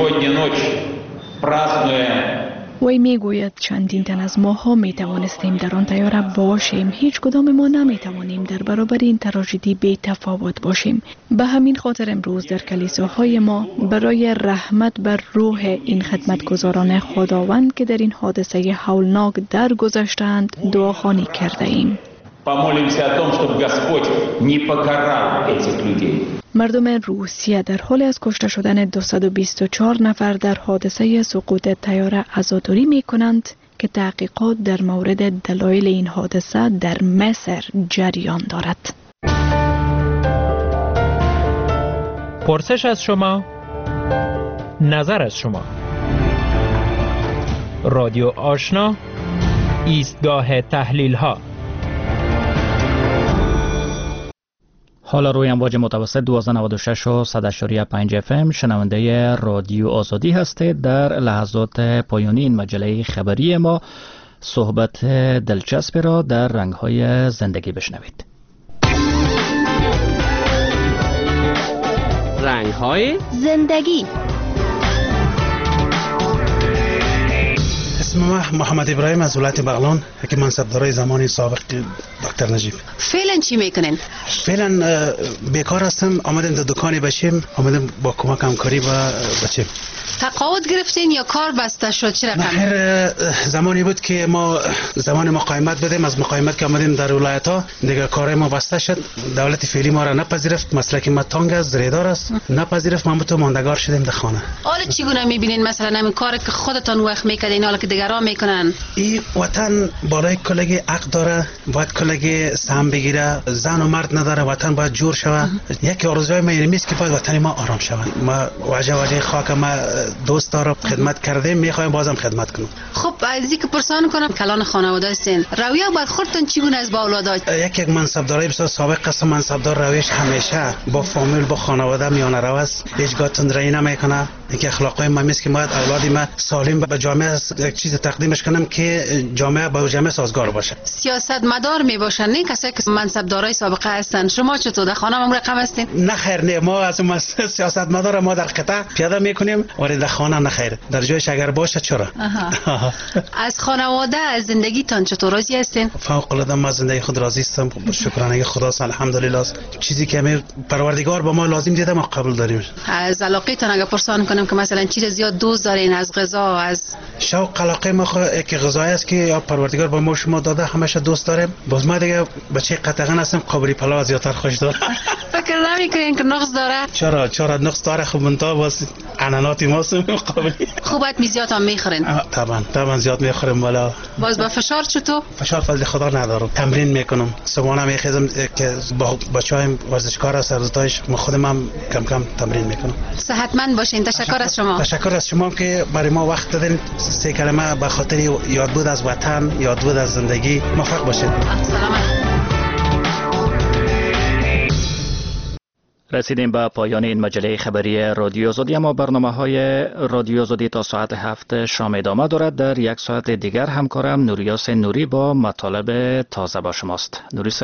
وی می گوید چندین تن از ماها می توانستیم در آن طیاره باشیم. هیچ کدام ما نمی توانیم در برابر این تراژدی بی تفاوت باشیم. به همین خاطر امروز در کلیساهای ما برای رحمت بر روح این خدمتگزاران خداوند که در این حادثه هولناک درگذشتند دعاخوانی کرده ایم. مردم روسیه در حال از کشته شدن دویست و بیست و چهار نفر در حادثه سقوط طیاره عزاداری می کنند که تحقیقات در مورد دلایل این حادثه در مصر جریان دارد. پرسش از شما، نظر از شما. رادیو آشنا، ایستگاه تحلیل ها. حالا روی امواج متوسط دویست و نود و شش و صد و پنج اف ام شنونده رادیو آزادی هستید. در لحظات پایانی این مجله خبری ما صحبت دلچسبی را در رنگ‌های زندگی بشنوید. رنگ‌های زندگی. اسم من محمد ابراهیم از ولایت بغلان که منصبدارای زمانی سابق دکتر نجیب. فعلا چی میکنین؟ فعلا بیکار هستم. آمدیم در دکانی باشیم، آمدیم با کمک همکاری با بچیم. تقاعد گرفتین یا کار بسته شد؟ چه رقم؟ هر زمانی بود که ما زمان مقاومت بدیم، از مقاومت که آمدیم در ولایت ها دیگه کار ما بسته شد. دولت فعلی ما را نپذیرفت، مسلک ما تنگ است، زریدار است، نپذیرفت. ما تو ماندگار شدیم در خانه. حالا چگونه میبینین مثلا همین کاری که خودتون وقت میکردین حالا که دیگران میکنن؟ این وطن بالای کلگی حق داره، باید کلگی سهم بگیره. زن و مرد نداره، وطن باید جور شود. یکی آرزوی ما اینه که باید وطن ما آرام شود. ما واجه واجه خاک ما دوست دارم، خدمت کردیم، میخوایم بازم خدمت کنم. خب از اینکه پرسان کنم کلان خانواده هستین، رویه برخوردتون چگونه از با اولادات؟ یک یک منصبدارای بسیار سابق قسم منصبدار رویش همیشه با فامیل با خانواده میانه رو است. هیچگاه تندرایی نمیکنه. اینکه اخلاقای ما میست که باید اولادی ما سالم به جامعه یک چیز تقدیمش کنم که جامعه با جامعه سازگار باشه. سیاست مدار میباشن نه کسایی که منصبدارای سابقه هستن. شما چطور در خانه هم رقم هستین؟ نه خیر، نه ما از سیاست مدار ما در قطع پیاده میکنیم ولی در خانه نه خیر. در جایش اگر باشه چرا؟ از خانواده از زندگیتان چطور راضی هستین؟ فوق العاده ما زندگی خود راضی هستم. شکرانه خدا است، الحمدلله. چیزی که می پروردگار با ما لازم دیده ما قبول داریم. از علاقتان اگر پرسان کنم که مثلا چیز زیاد دوست دارین از غذا، از شوق علاقه ما خو یک غذایی است که یا پروردگار با ما شما داده، همیشه دوست داریم. باز ما دیگه بچه قطعا هستم قابلی پلاو زیادتر خوش دارم. فکر نمیکنین که نقص داره؟ چرا چرا نقص داره؟ خب منتها باز عنانات ماست مقابلی. خوبت می زیاد هم میخورین؟ طبعا طبعا زیاد میخورم. والا باز با فشار چطور؟ فشار فضل خدا ندارم. تمرین میکنم. صبحانه میخیزم که با بچه‌ام ورزشکار است روزتاش ما خودم هم کم کم تمرین میکنم. صحتمند باشین. تشکر از شما. تشکر از شما که برای ما وقت دادین. سه کلمه به خاطر یاد بود از وطن، یاد بود از زندگی. موفق باشید. سلامت. رسیدیم به پایان این مجله خبری رادیو آزادی. اما برنامه های رادیو آزادی تا ساعت هفت شام ادامه دارد. در یک ساعت دیگر همکارم نوریاس نوری با مطالب تازه با شماست. نوری